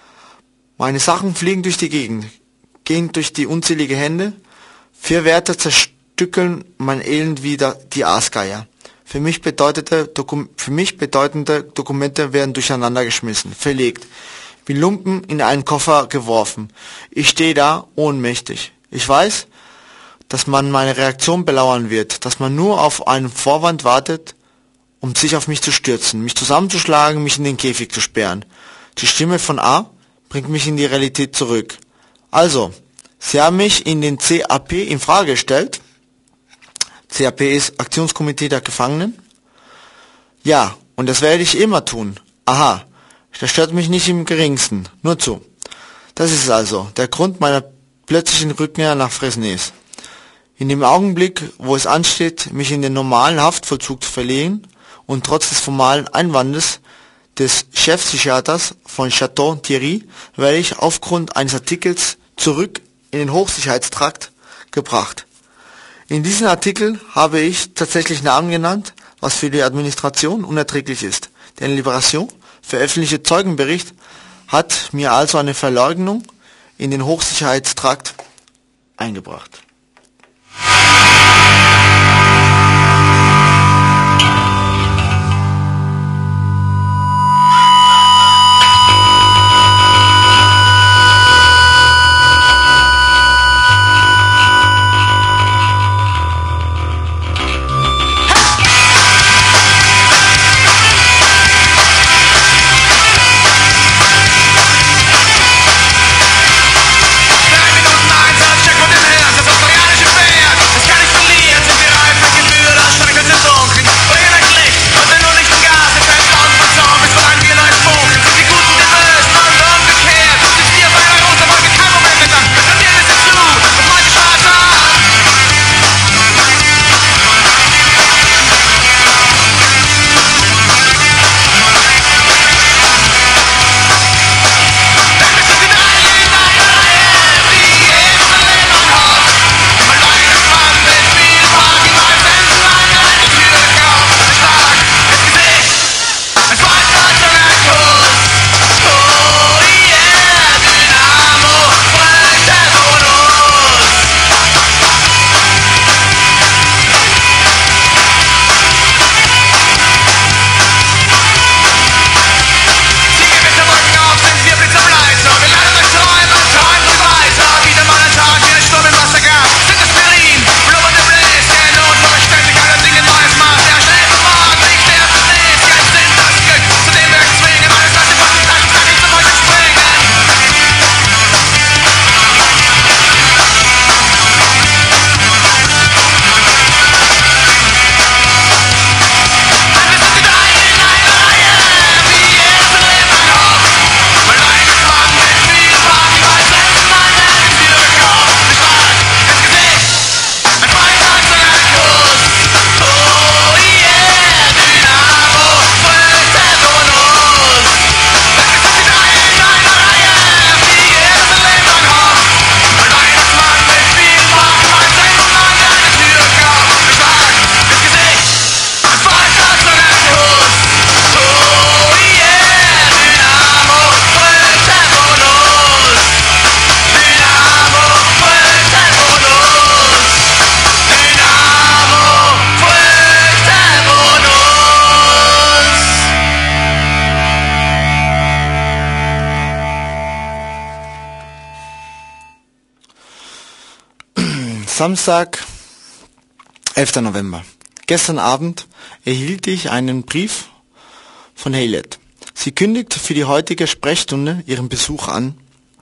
Meine Sachen fliegen durch die Gegend, gehen durch die unzählige Hände. Vier Wärter zerstückeln mein Elend wie die Aasgeier. Für mich, bedeutete, Dokum für mich bedeutende Dokumente werden durcheinander geschmissen, verlegt, wie Lumpen in einen Koffer geworfen. Ich stehe da, ohnmächtig. Ich weiß, dass man meine Reaktion belauern wird, dass man nur auf einen Vorwand wartet, um sich auf mich zu stürzen, mich zusammenzuschlagen, mich in den Käfig zu sperren. Die Stimme von A bringt mich in die Realität zurück. Also, Sie haben mich in den C A P in Frage gestellt. C A P ist Aktionskomitee der Gefangenen. Ja, und das werde ich immer tun. Aha, das stört mich nicht im geringsten. Nur zu. Das ist also der Grund meiner plötzlichen Rückkehr nach Fresnes. In dem Augenblick, wo es ansteht, mich in den normalen Haftvollzug zu verlegen und trotz des formalen Einwandes des Chefpsychiaters von Chateau Thierry, werde ich aufgrund eines Artikels zurück in den Hochsicherheitstrakt gebracht. In diesem Artikel habe ich tatsächlich Namen genannt, was für die Administration unerträglich ist. Der Liberation veröffentlichte Zeugenbericht hat mir also eine Verleugnung in den Hochsicherheitstrakt eingebracht. Check on them hands, Samstag, elfter November. Gestern Abend erhielt ich einen Brief von Haylet. Sie kündigt für die heutige Sprechstunde ihren Besuch an.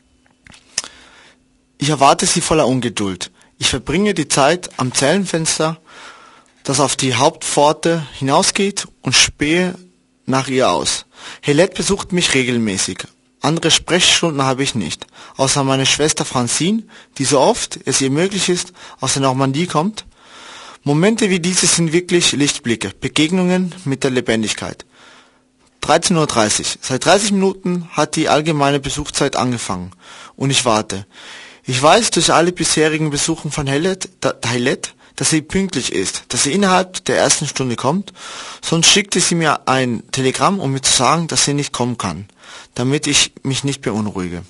Ich erwarte sie voller Ungeduld. Ich verbringe die Zeit am Zellenfenster, das auf die Hauptpforte hinausgeht, und spähe nach ihr aus. Haylet besucht mich regelmäßig. Andere Sprechstunden habe ich nicht, außer meine Schwester Francine, die so oft es ihr möglich ist, aus der Normandie kommt. Momente wie diese sind wirklich Lichtblicke, Begegnungen mit der Lebendigkeit. dreizehn Uhr dreißig. Seit dreißig Minuten hat die allgemeine Besuchszeit angefangen und ich warte. Ich weiß durch alle bisherigen Besuchen von Haylet, da, Haylet, dass sie pünktlich ist, dass sie innerhalb der ersten Stunde kommt, sonst schickte sie mir ein Telegramm, um mir zu sagen, dass sie nicht kommen kann, damit ich mich nicht beunruhige.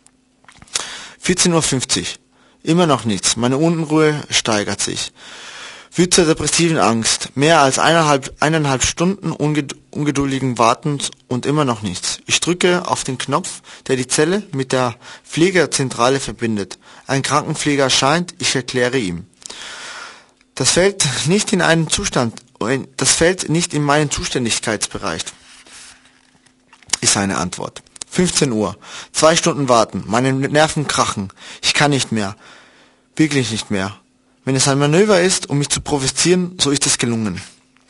vierzehn Uhr fünfzig. Immer noch nichts. Meine Unruhe steigert sich. Wird zur depressiven Angst. Mehr als eineinhalb, eineinhalb Stunden unged ungeduldigen Wartens und immer noch nichts. Ich drücke auf den Knopf, der die Zelle mit der Pflegerzentrale verbindet. Ein Krankenpfleger erscheint, ich erkläre ihm. Das fällt nicht in einen Zustand, das fällt nicht in meinen Zuständigkeitsbereich, ist seine Antwort. fünfzehn Uhr. Zwei Stunden warten. Meine Nerven krachen. Ich kann nicht mehr. Wirklich nicht mehr. Wenn es ein Manöver ist, um mich zu provozieren, so ist es gelungen.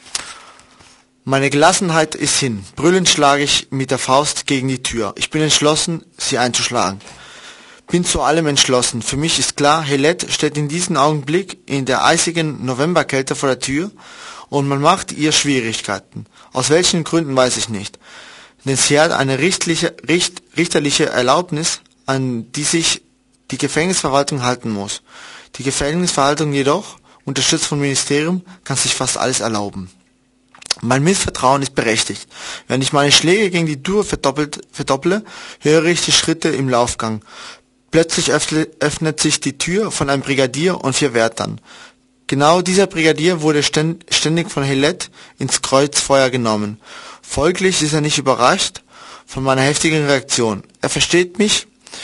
Meine Gelassenheit ist hin. Brüllend schlage ich mit der Faust gegen die Tür. Ich bin entschlossen, sie einzuschlagen. Bin zu allem entschlossen. Für mich ist klar, Haylet steht in diesem Augenblick in der eisigen Novemberkälte vor der Tür und man macht ihr Schwierigkeiten. Aus welchen Gründen weiß ich nicht. Denn sie hat eine richtliche, richt, richterliche Erlaubnis, an die sich die Gefängnisverwaltung halten muss. Die Gefängnisverwaltung jedoch, unterstützt vom Ministerium, kann sich fast alles erlauben. Mein Missvertrauen ist berechtigt. Wenn ich meine Schläge gegen die Tür verdoppelt, verdopple, höre ich die Schritte im Laufgang. Plötzlich öffnet sich die Tür von einem Brigadier und vier Wärtern. Genau dieser Brigadier wurde ständig von Haylet ins Kreuzfeuer genommen. Folglich ist er nicht überrascht von meiner heftigen Reaktion. Er versteht mich,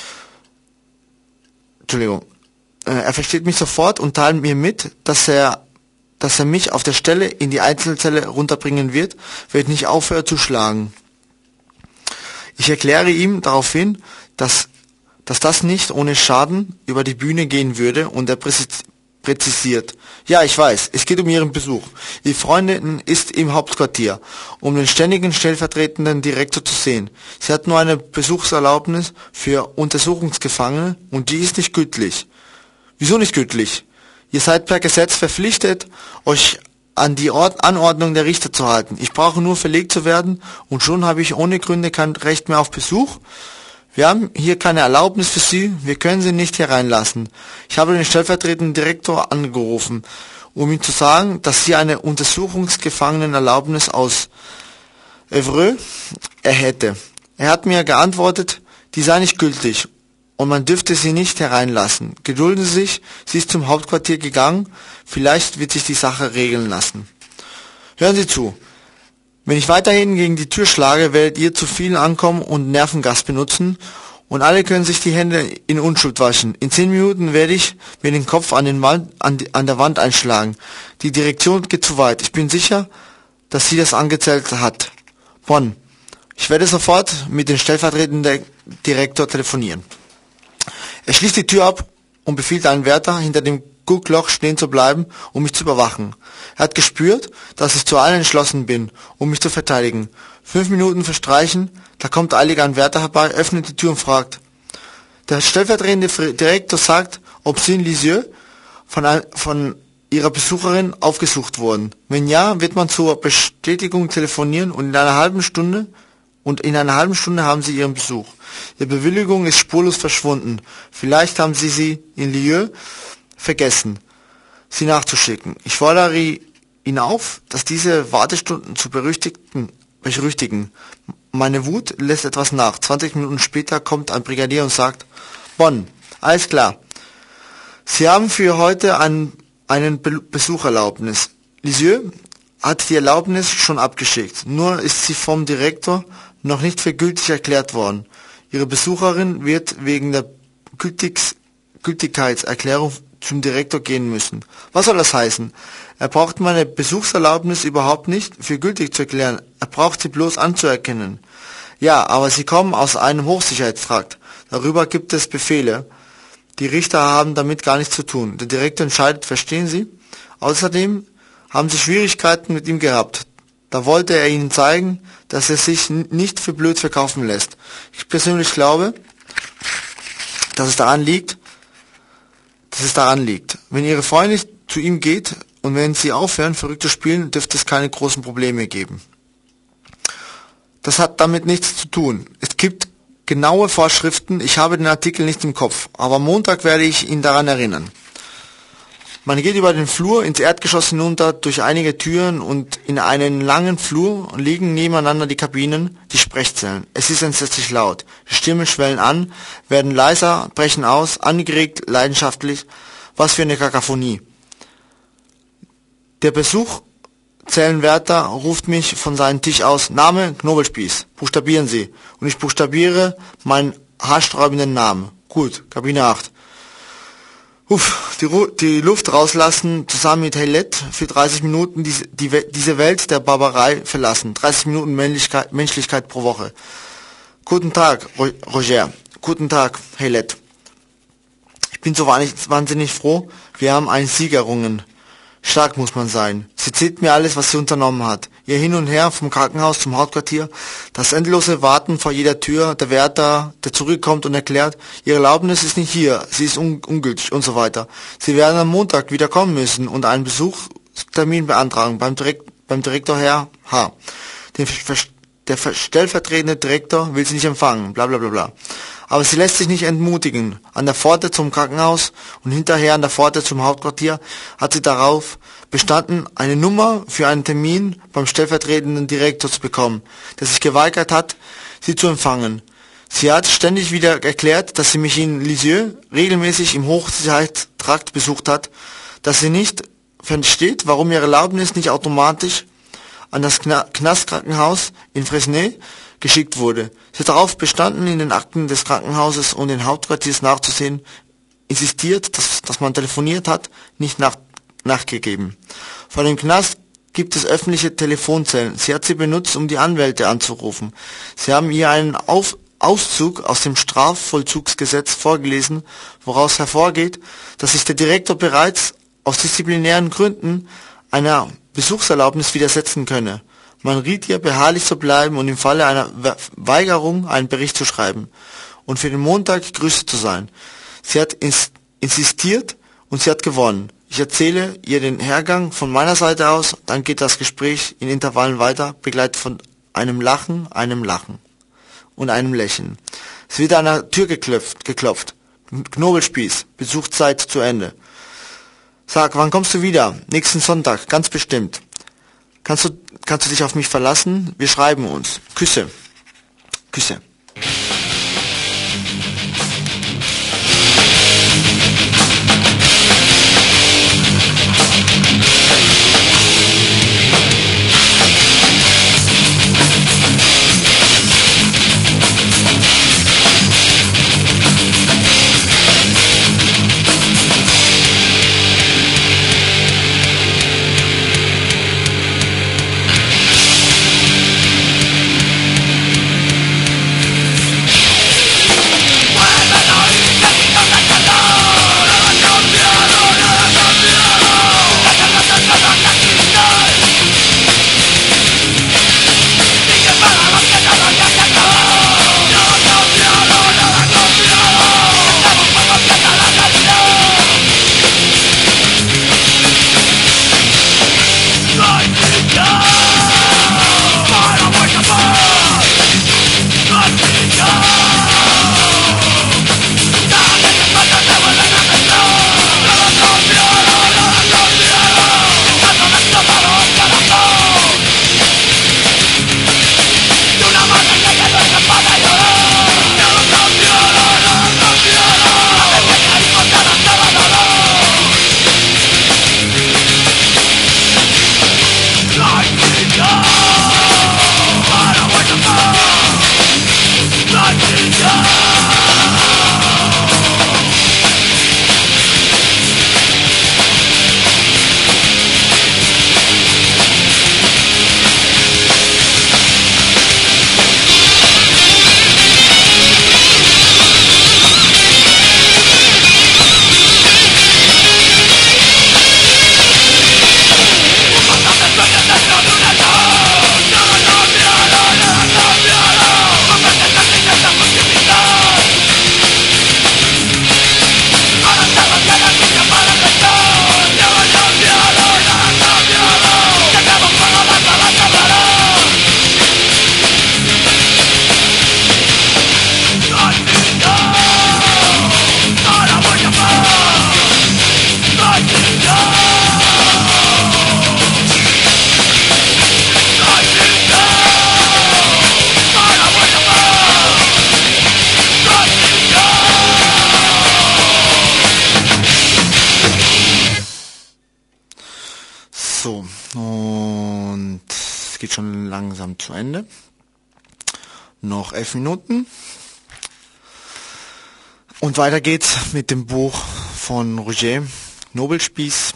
Entschuldigung, er versteht mich sofort und teilt mir mit, dass er, dass er mich auf der Stelle in die Einzelzelle runterbringen wird, wenn ich nicht aufhöre zu schlagen. Ich erkläre ihm daraufhin, dass, dass das nicht ohne Schaden über die Bühne gehen würde und er präzisiert. Ja, ich weiß, es geht um Ihren Besuch. Ihre Freundin ist im Hauptquartier, um den ständigen stellvertretenden Direktor zu sehen. Sie hat nur eine Besuchserlaubnis für Untersuchungsgefangene und die ist nicht gültig. Wieso nicht gültig? Ihr seid per Gesetz verpflichtet, euch an die Ort Anordnung der Richter zu halten. Ich brauche nur verlegt zu werden und schon habe ich ohne Gründe kein Recht mehr auf Besuch. Wir haben hier keine Erlaubnis für Sie, wir können Sie nicht hereinlassen. Ich habe den stellvertretenden Direktor angerufen, um ihm zu sagen, dass Sie eine Untersuchungsgefangenenerlaubnis aus Evreux er hätte. Er hat mir geantwortet, die sei nicht gültig und man dürfte sie nicht hereinlassen. Gedulden Sie sich, sie ist zum Hauptquartier gegangen, vielleicht wird sich die Sache regeln lassen. Hören Sie zu. Wenn ich weiterhin gegen die Tür schlage, werdet ihr zu viel ankommen und Nervengas benutzen und alle können sich die Hände in Unschuld waschen. In zehn Minuten werde ich mir den Kopf an, den Wand, an, die, an der Wand einschlagen. Die Direktion geht zu weit. Ich bin sicher, dass sie das angezählt hat. Bonn. Ich werde sofort mit dem stellvertretenden Direktor telefonieren. Er schließt die Tür ab und befiehlt einen Wärter, hinter dem Guckloch stehen zu bleiben, um mich zu überwachen. Er hat gespürt, dass ich zu allen entschlossen bin, um mich zu verteidigen. Fünf Minuten verstreichen, da kommt eilig ein Wärter herbei, öffnet die Tür und fragt. Der stellvertretende Direktor sagt, ob Sie in Lisieux von, ein, von Ihrer Besucherin aufgesucht wurden. Wenn ja, wird man zur Bestätigung telefonieren und in einer halben Stunde und in einer halben Stunde haben Sie Ihren Besuch. Ihre Bewilligung ist spurlos verschwunden. Vielleicht haben Sie sie in Lisieux vergessen, sie nachzuschicken. Ich fordere ihn auf, dass diese Wartestunden zu berüchtigten, berüchtigen. Meine Wut lässt etwas nach. zwanzig Minuten später kommt ein Brigadier und sagt, Bonn, alles klar. Sie haben für heute einen, einen Be Besucherlaubnis. Lisieux hat die Erlaubnis schon abgeschickt. Nur ist sie vom Direktor noch nicht für gültig erklärt worden. Ihre Besucherin wird wegen der Gültigs Gültigkeitserklärung zum Direktor gehen müssen. Was soll das heißen? Er braucht meine Besuchserlaubnis überhaupt nicht für gültig zu erklären. Er braucht sie bloß anzuerkennen. Ja, aber Sie kommen aus einem Hochsicherheitstrakt. Darüber gibt es Befehle. Die Richter haben damit gar nichts zu tun. Der Direktor entscheidet, verstehen Sie? Außerdem haben Sie Schwierigkeiten mit ihm gehabt. Da wollte er Ihnen zeigen, dass er sich nicht für blöd verkaufen lässt. Ich persönlich glaube, dass es daran liegt, dass es daran liegt. Wenn Ihre Freundin zu ihm geht und wenn Sie aufhören, verrückt zu spielen, dürfte es keine großen Probleme geben. Das hat damit nichts zu tun. Es gibt genaue Vorschriften, ich habe den Artikel nicht im Kopf, aber am Montag werde ich ihn daran erinnern. Man geht über den Flur ins Erdgeschoss hinunter, durch einige Türen und in einen langen Flur liegen nebeneinander die Kabinen, die Sprechzellen. Es ist entsetzlich laut. Die Stimmen schwellen an, werden leiser, brechen aus, angeregt, leidenschaftlich. Was für eine Kakaphonie. Der Besuchzellenwärter ruft mich von seinem Tisch aus. Name, Knobelspieß. Buchstabieren Sie. Und ich buchstabiere meinen haarsträubenden Namen. Gut, Kabine acht. Uff, die, Ru die Luft rauslassen, zusammen mit Heilett für dreißig Minuten die, die, diese Welt der Barbarei verlassen. dreißig Minuten Männlichkeit, Menschlichkeit pro Woche. Guten Tag, Roger. Guten Tag, Heilett. Ich bin so wahnsinnig froh, wir haben einen Sieg errungen. Stark muss man sein. Sie erzählt mir alles, was sie unternommen hat. Ihr Hin und Her vom Krankenhaus zum Hauptquartier, das endlose Warten vor jeder Tür, der Wärter, der zurückkommt und erklärt, Ihre Erlaubnis ist nicht hier, sie ist un ungültig und so weiter. Sie werden am Montag wieder kommen müssen und einen Besuchstermin beantragen beim, Direkt beim Direktor Herr H. Den der stellvertretende Direktor will sie nicht empfangen, bla bla bla bla. Aber sie lässt sich nicht entmutigen. An der Pforte zum Krankenhaus und hinterher an der Pforte zum Hauptquartier hat sie darauf bestanden, eine Nummer für einen Termin beim stellvertretenden Direktor zu bekommen, der sich geweigert hat, sie zu empfangen. Sie hat ständig wieder erklärt, dass sie mich in Lisieux regelmäßig im Hochsicherheitstrakt besucht hat, dass sie nicht versteht, warum ihre Erlaubnis nicht automatisch an das Knastkrankenhaus in Fresnay geschickt wurde. Sie hat darauf bestanden, in den Akten des Krankenhauses und den Hauptquartiers nachzusehen, insistiert, dass, dass man telefoniert hat, nicht nach, nachgegeben. Vor dem Knast gibt es öffentliche Telefonzellen. Sie hat sie benutzt, um die Anwälte anzurufen. Sie haben ihr einen Auf, Auszug aus dem Strafvollzugsgesetz vorgelesen, woraus hervorgeht, dass sich der Direktor bereits aus disziplinären Gründen einer Besuchserlaubnis widersetzen könne. Man riet ihr, beharrlich zu bleiben und im Falle einer Weigerung einen Bericht zu schreiben und für den Montag gegrüßt zu sein. Sie hat ins insistiert und sie hat gewonnen. Ich erzähle ihr den Hergang von meiner Seite aus, dann geht das Gespräch in Intervallen weiter, begleitet von einem Lachen, einem Lachen und einem Lächeln. Es wird an der Tür geklopft, geklopft. Knobelspieß, Besuchszeit zu Ende. Sag, wann kommst du wieder? Nächsten Sonntag, ganz bestimmt. Kannst du, kannst du dich auf mich verlassen? Wir schreiben uns. Küsse. Küsse. So, und es geht schon langsam zu Ende. Noch elf Minuten. Und weiter geht's mit dem Buch von Roger, Nobelspieß.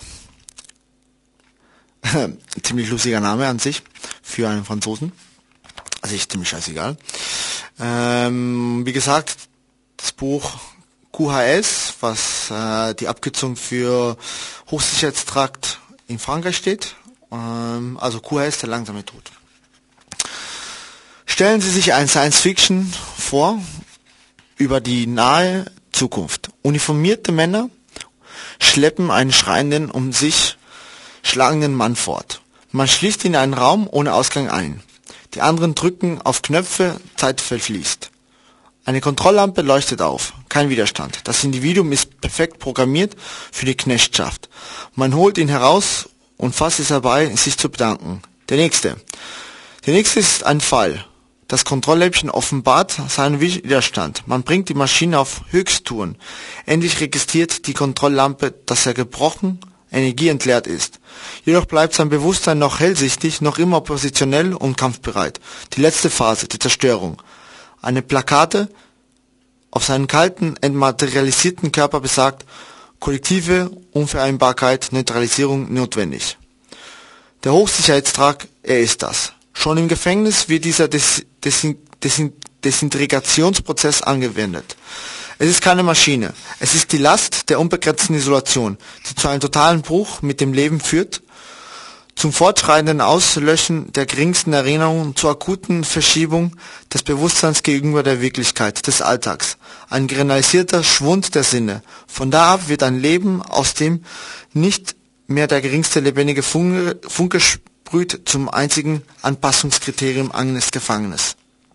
Ziemlich lustiger Name an sich für einen Franzosen. Also ist ziemlich scheißegal. Ähm, wie gesagt, das Buch Q H S, was äh, die Abkürzung für Hochsicherheitstrakt in Frankreich steht. Ähm, also Q H S, der langsame Tod. Stellen Sie sich ein Science-Fiction vor über die nahe Zukunft. Uniformierte Männer schleppen einen schreienden, um sich schlagenden Mann fort. Man schließt ihn in einen Raum ohne Ausgang ein. Die anderen drücken auf Knöpfe, Zeit verfließt. Eine Kontrolllampe leuchtet auf. Kein Widerstand. Das Individuum ist perfekt programmiert für die Knechtschaft. Man holt ihn heraus und fast ist dabei, sich zu bedanken. Der nächste. Der nächste ist ein Fall. Das Kontrolllämpchen offenbart seinen Widerstand. Man bringt die Maschine auf Höchsttouren. Endlich registriert die Kontrolllampe, dass er gebrochen, Energie entleert ist. Jedoch bleibt sein Bewusstsein noch hellsichtig, noch immer positionell und kampfbereit. Die letzte Phase, die Zerstörung. Eine Plakate auf seinen kalten, entmaterialisierten Körper besagt, kollektive Unvereinbarkeit, Neutralisierung notwendig. Der Hochsicherheitstrakt, er ist das. Schon im Gefängnis wird dieser Des Des Des Desintegrationsprozess angewendet. Es ist keine Maschine. Es ist die Last der unbegrenzten Isolation, die zu einem totalen Bruch mit dem Leben führt, zum fortschreitenden Auslöschen der geringsten Erinnerungen, zur akuten Verschiebung des Bewusstseins gegenüber der Wirklichkeit, des Alltags. Ein generalisierter Schwund der Sinne. Von da ab wird ein Leben, aus dem nicht mehr der geringste lebendige Funke, Funke sprüht, zum einzigen Anpassungskriterium eines Gefangenes.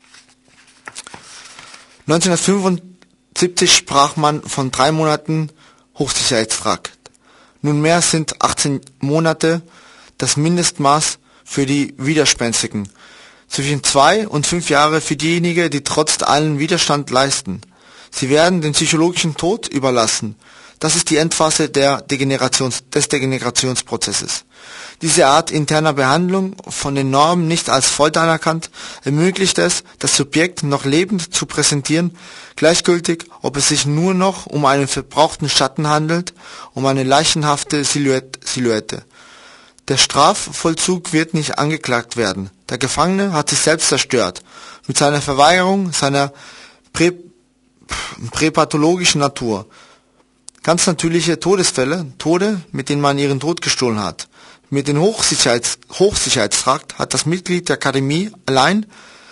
neunzehnhundertfünfundsiebzig sprach man von drei Monaten Hochsicherheitstrakt. Nunmehr sind achtzehn Monate das Mindestmaß für die Widerspenstigen. Zwischen zwei und fünf Jahre für diejenigen, die trotz allen Widerstand leisten. Sie werden den psychologischen Tod überlassen. Das ist die Endphase der Degenerations, des Degenerationsprozesses. Diese Art interner Behandlung, von den Normen nicht als Folter anerkannt, ermöglicht es, das Subjekt noch lebend zu präsentieren, gleichgültig, ob es sich nur noch um einen verbrauchten Schatten handelt, um eine leichenhafte Silhouette. Der Strafvollzug wird nicht angeklagt werden. Der Gefangene hat sich selbst zerstört. Mit seiner Verweigerung, seiner prä, präpathologischen Natur. Ganz natürliche Todesfälle, Tode, mit denen man ihren Tod gestohlen hat. Mit dem Hochsicherheits Hochsicherheitstrakt hat das Mitglied der Akademie allein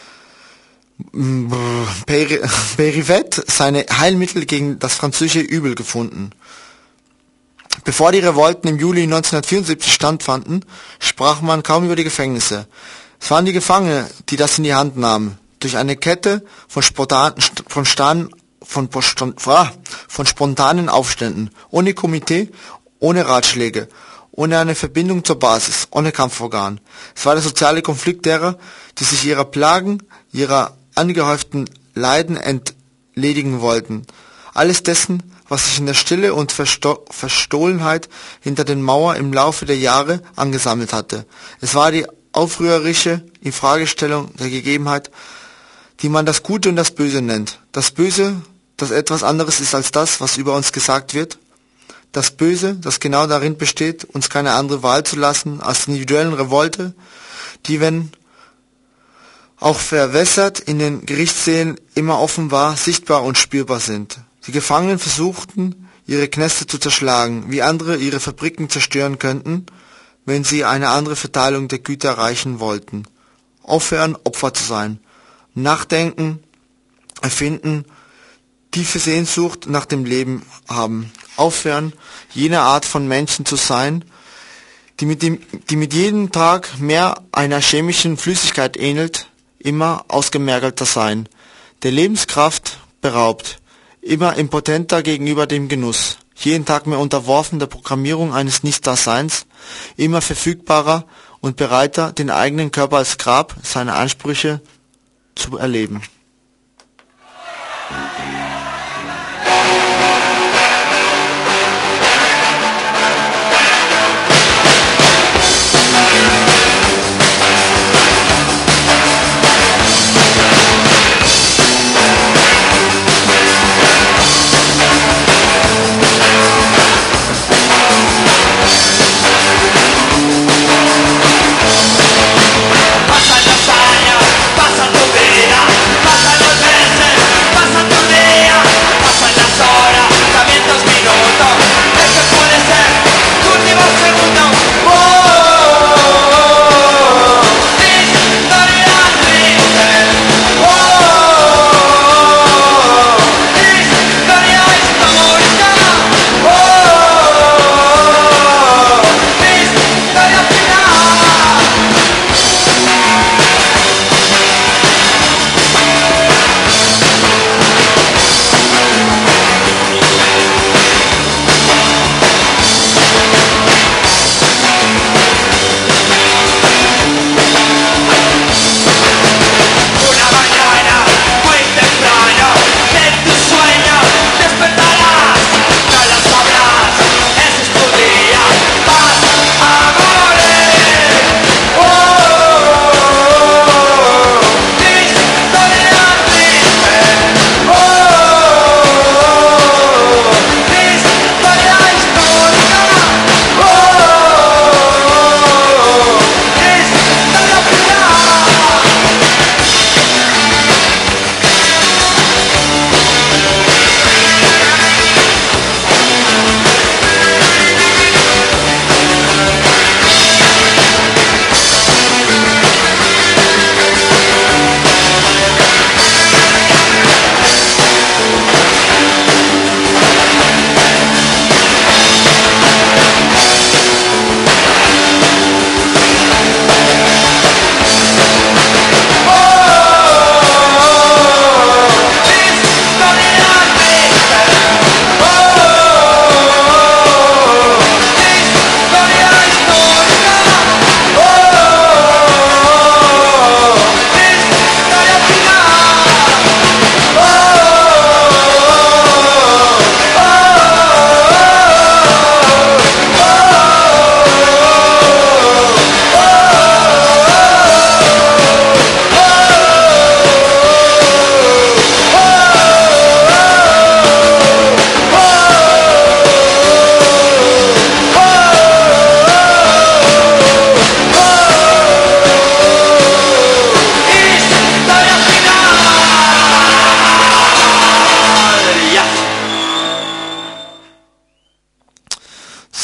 Perivet seine Heilmittel gegen das französische Übel gefunden. Bevor die Revolten im Juli neunzehnhundertvierundsiebzig stattfanden, sprach man kaum über die Gefängnisse. Es waren die Gefangenen, die das in die Hand nahmen. Durch eine Kette von spontanen, von Stan, von, von spontanen Aufständen, ohne Komitee, ohne Ratschläge, ohne eine Verbindung zur Basis, ohne Kampforgan. Es war der soziale Konflikt derer, die sich ihrer Plagen, ihrer angehäuften Leiden entledigen wollten. Alles dessen, was sich in der Stille und Versto Verstohlenheit hinter den Mauern im Laufe der Jahre angesammelt hatte. Es war die aufrührerische Infragestellung der Gegebenheit, die man das Gute und das Böse nennt. Das Böse, das etwas anderes ist als das, was über uns gesagt wird. Das Böse, das genau darin besteht, uns keine andere Wahl zu lassen als die individuellen Revolte, die, wenn auch verwässert, in den Gerichtssälen immer offenbar, sichtbar und spürbar sind. Die Gefangenen versuchten, ihre Knäste zu zerschlagen, wie andere ihre Fabriken zerstören könnten, wenn sie eine andere Verteilung der Güter erreichen wollten. Aufhören, Opfer zu sein. Nachdenken, erfinden, tiefe Sehnsucht nach dem Leben haben. Aufhören, jene Art von Menschen zu sein, die mit, dem, die mit jedem Tag mehr einer chemischen Flüssigkeit ähnelt, immer ausgemergelter sein, der Lebenskraft beraubt, immer impotenter gegenüber dem Genuss, jeden Tag mehr unterworfen der Programmierung eines Nichtdaseins, immer verfügbarer und bereiter, den eigenen Körper als Grab seiner Ansprüche zu erleben.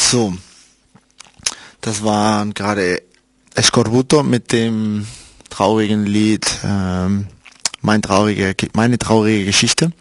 So, das war gerade Escorbuto mit dem traurigen Lied ähm, mein traurige, meine traurige Geschichte.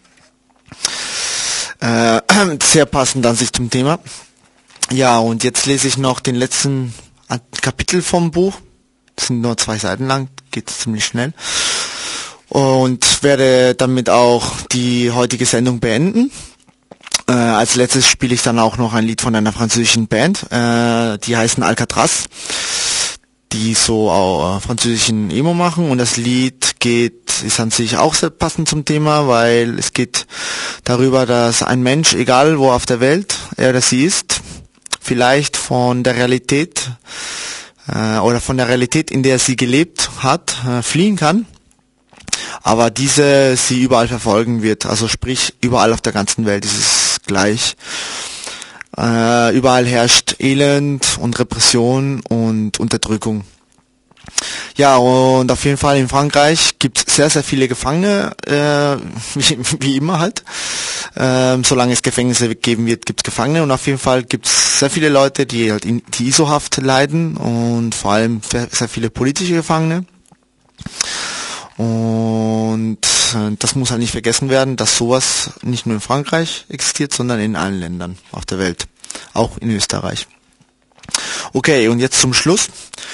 Äh, sehr passend an sich zum Thema. Ja, und jetzt lese ich noch den letzten Kapitel vom Buch. Das sind nur zwei Seiten lang, geht ziemlich schnell. Und werde damit auch die heutige Sendung beenden. Äh, als letztes spiele ich dann auch noch ein Lied von einer französischen Band. Äh, die heißen Alcatraz, die so auch äh, französischen Emo machen. Und das Lied geht, ist an sich auch sehr passend zum Thema, weil es geht darüber, dass ein Mensch, egal wo auf der Welt er oder sie ist, vielleicht von der Realität äh, oder von der Realität, in der sie gelebt hat, äh, fliehen kann, aber diese sie überall verfolgen wird. Also sprich, überall auf der ganzen Welt ist es gleich. Äh, überall herrscht Elend und Repression und Unterdrückung. Ja, und auf jeden Fall in Frankreich gibt es sehr, sehr viele Gefangene, äh, wie, wie immer halt. Ähm, solange es Gefängnisse geben wird, gibt es Gefangene, und auf jeden Fall gibt es sehr viele Leute, die halt in die I S O-Haft leiden, und vor allem sehr viele politische Gefangene. Und äh, das muss halt nicht vergessen werden, dass sowas nicht nur in Frankreich existiert, sondern in allen Ländern auf der Welt, auch in Österreich. Okay, und jetzt zum Schluss.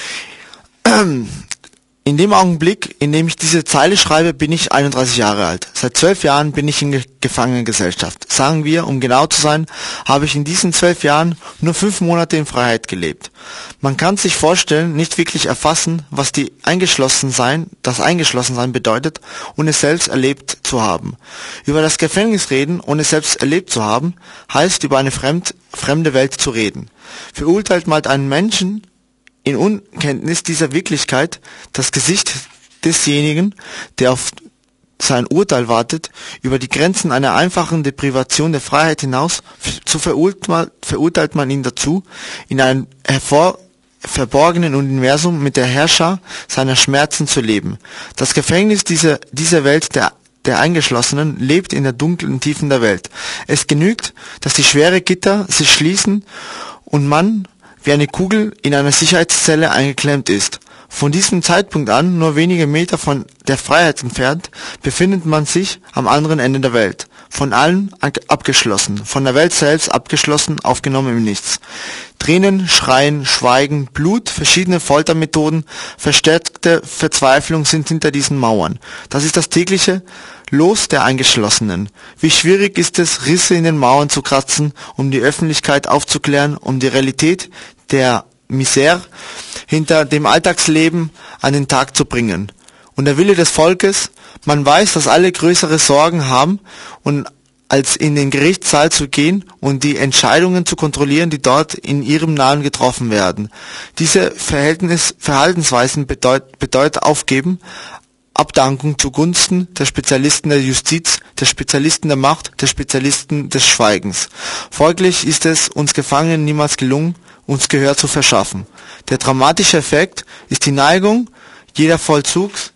In dem Augenblick, in dem ich diese Zeile schreibe, bin ich einunddreißig Jahre alt. Seit zwölf Jahren bin ich in Ge- Gefangenengesellschaft. Sagen wir, um genau zu sein, habe ich in diesen zwölf Jahren nur fünf Monate in Freiheit gelebt. Man kann sich vorstellen, nicht wirklich erfassen, was die Eingeschlossensein, das Eingeschlossensein bedeutet, ohne es selbst erlebt zu haben. Über das Gefängnis reden, ohne es selbst erlebt zu haben, heißt über eine fremd, fremde Welt zu reden. Verurteilt mal einen Menschen in Unkenntnis dieser Wirklichkeit das Gesicht desjenigen, der auf sein Urteil wartet, über die Grenzen einer einfachen Deprivation der Freiheit hinaus, so verurteilt, verurteilt man ihn dazu, in einem hervor, verborgenen Universum mit der Herrscher seiner Schmerzen zu leben. Das Gefängnis dieser, dieser Welt der der Eingeschlossenen lebt in der dunklen Tiefen der Welt. Es genügt, dass die schwere Gitter sich schließen und man wie eine Kugel in einer Sicherheitszelle eingeklemmt ist. Von diesem Zeitpunkt an, nur wenige Meter von der Freiheit entfernt, befindet man sich am anderen Ende der Welt. Von allen abgeschlossen, von der Welt selbst abgeschlossen, aufgenommen im Nichts. Tränen, Schreien, Schweigen, Blut, verschiedene Foltermethoden, verstärkte Verzweiflung sind hinter diesen Mauern. Das ist das tägliche Los der Eingeschlossenen. Wie schwierig ist es, Risse in den Mauern zu kratzen, um die Öffentlichkeit aufzuklären, um die Realität der Misere hinter dem Alltagsleben an den Tag zu bringen. Und der Wille des Volkes, man weiß, dass alle größere Sorgen haben, und als in den Gerichtssaal zu gehen und die Entscheidungen zu kontrollieren, die dort in ihrem Namen getroffen werden. Diese Verhältnis, Verhaltensweisen bedeut, bedeutet aufgeben, Abdankung zugunsten der Spezialisten der Justiz, der Spezialisten der Macht, der Spezialisten des Schweigens. Folglich ist es uns Gefangenen niemals gelungen, uns Gehör zu verschaffen. Der dramatische Effekt ist die Neigung, jeder Vollzugsfehler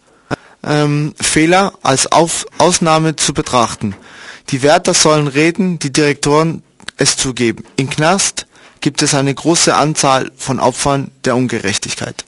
ähm, Fehler als Auf, Ausnahme zu betrachten. Die Wärter sollen reden, die Direktoren es zugeben. Im Knast gibt es eine große Anzahl von Opfern der Ungerechtigkeit.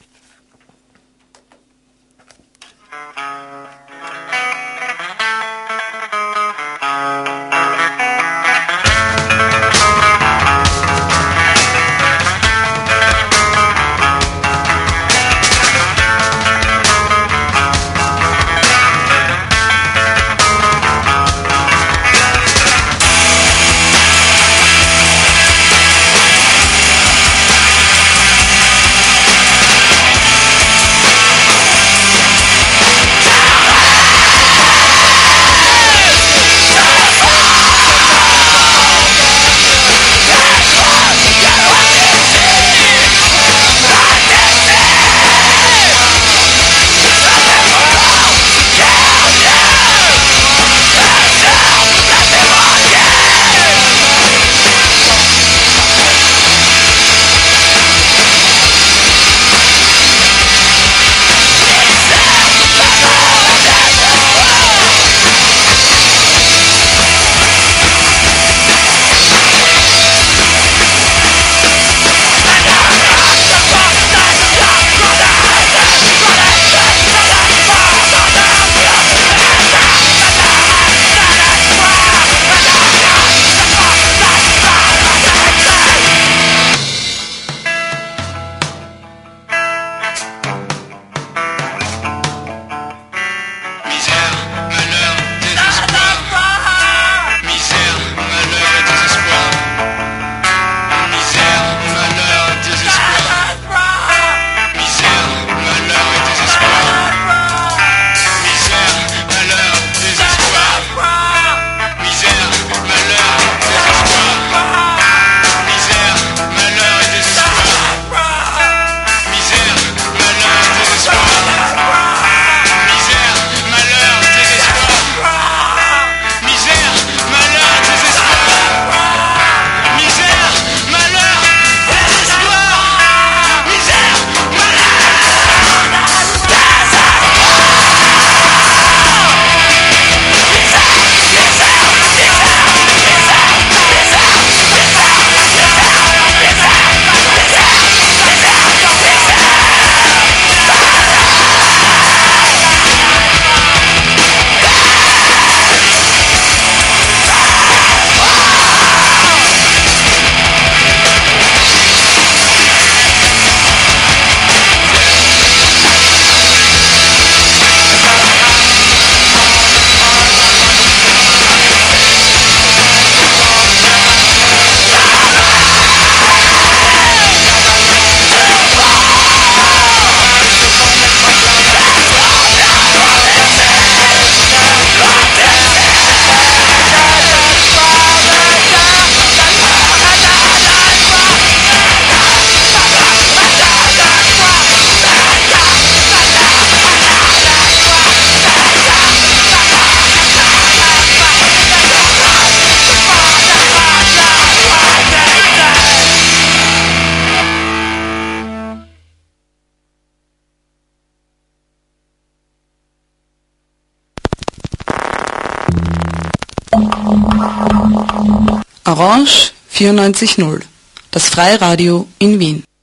Orange vierundneunzig Komma null, das Freiradio in Wien.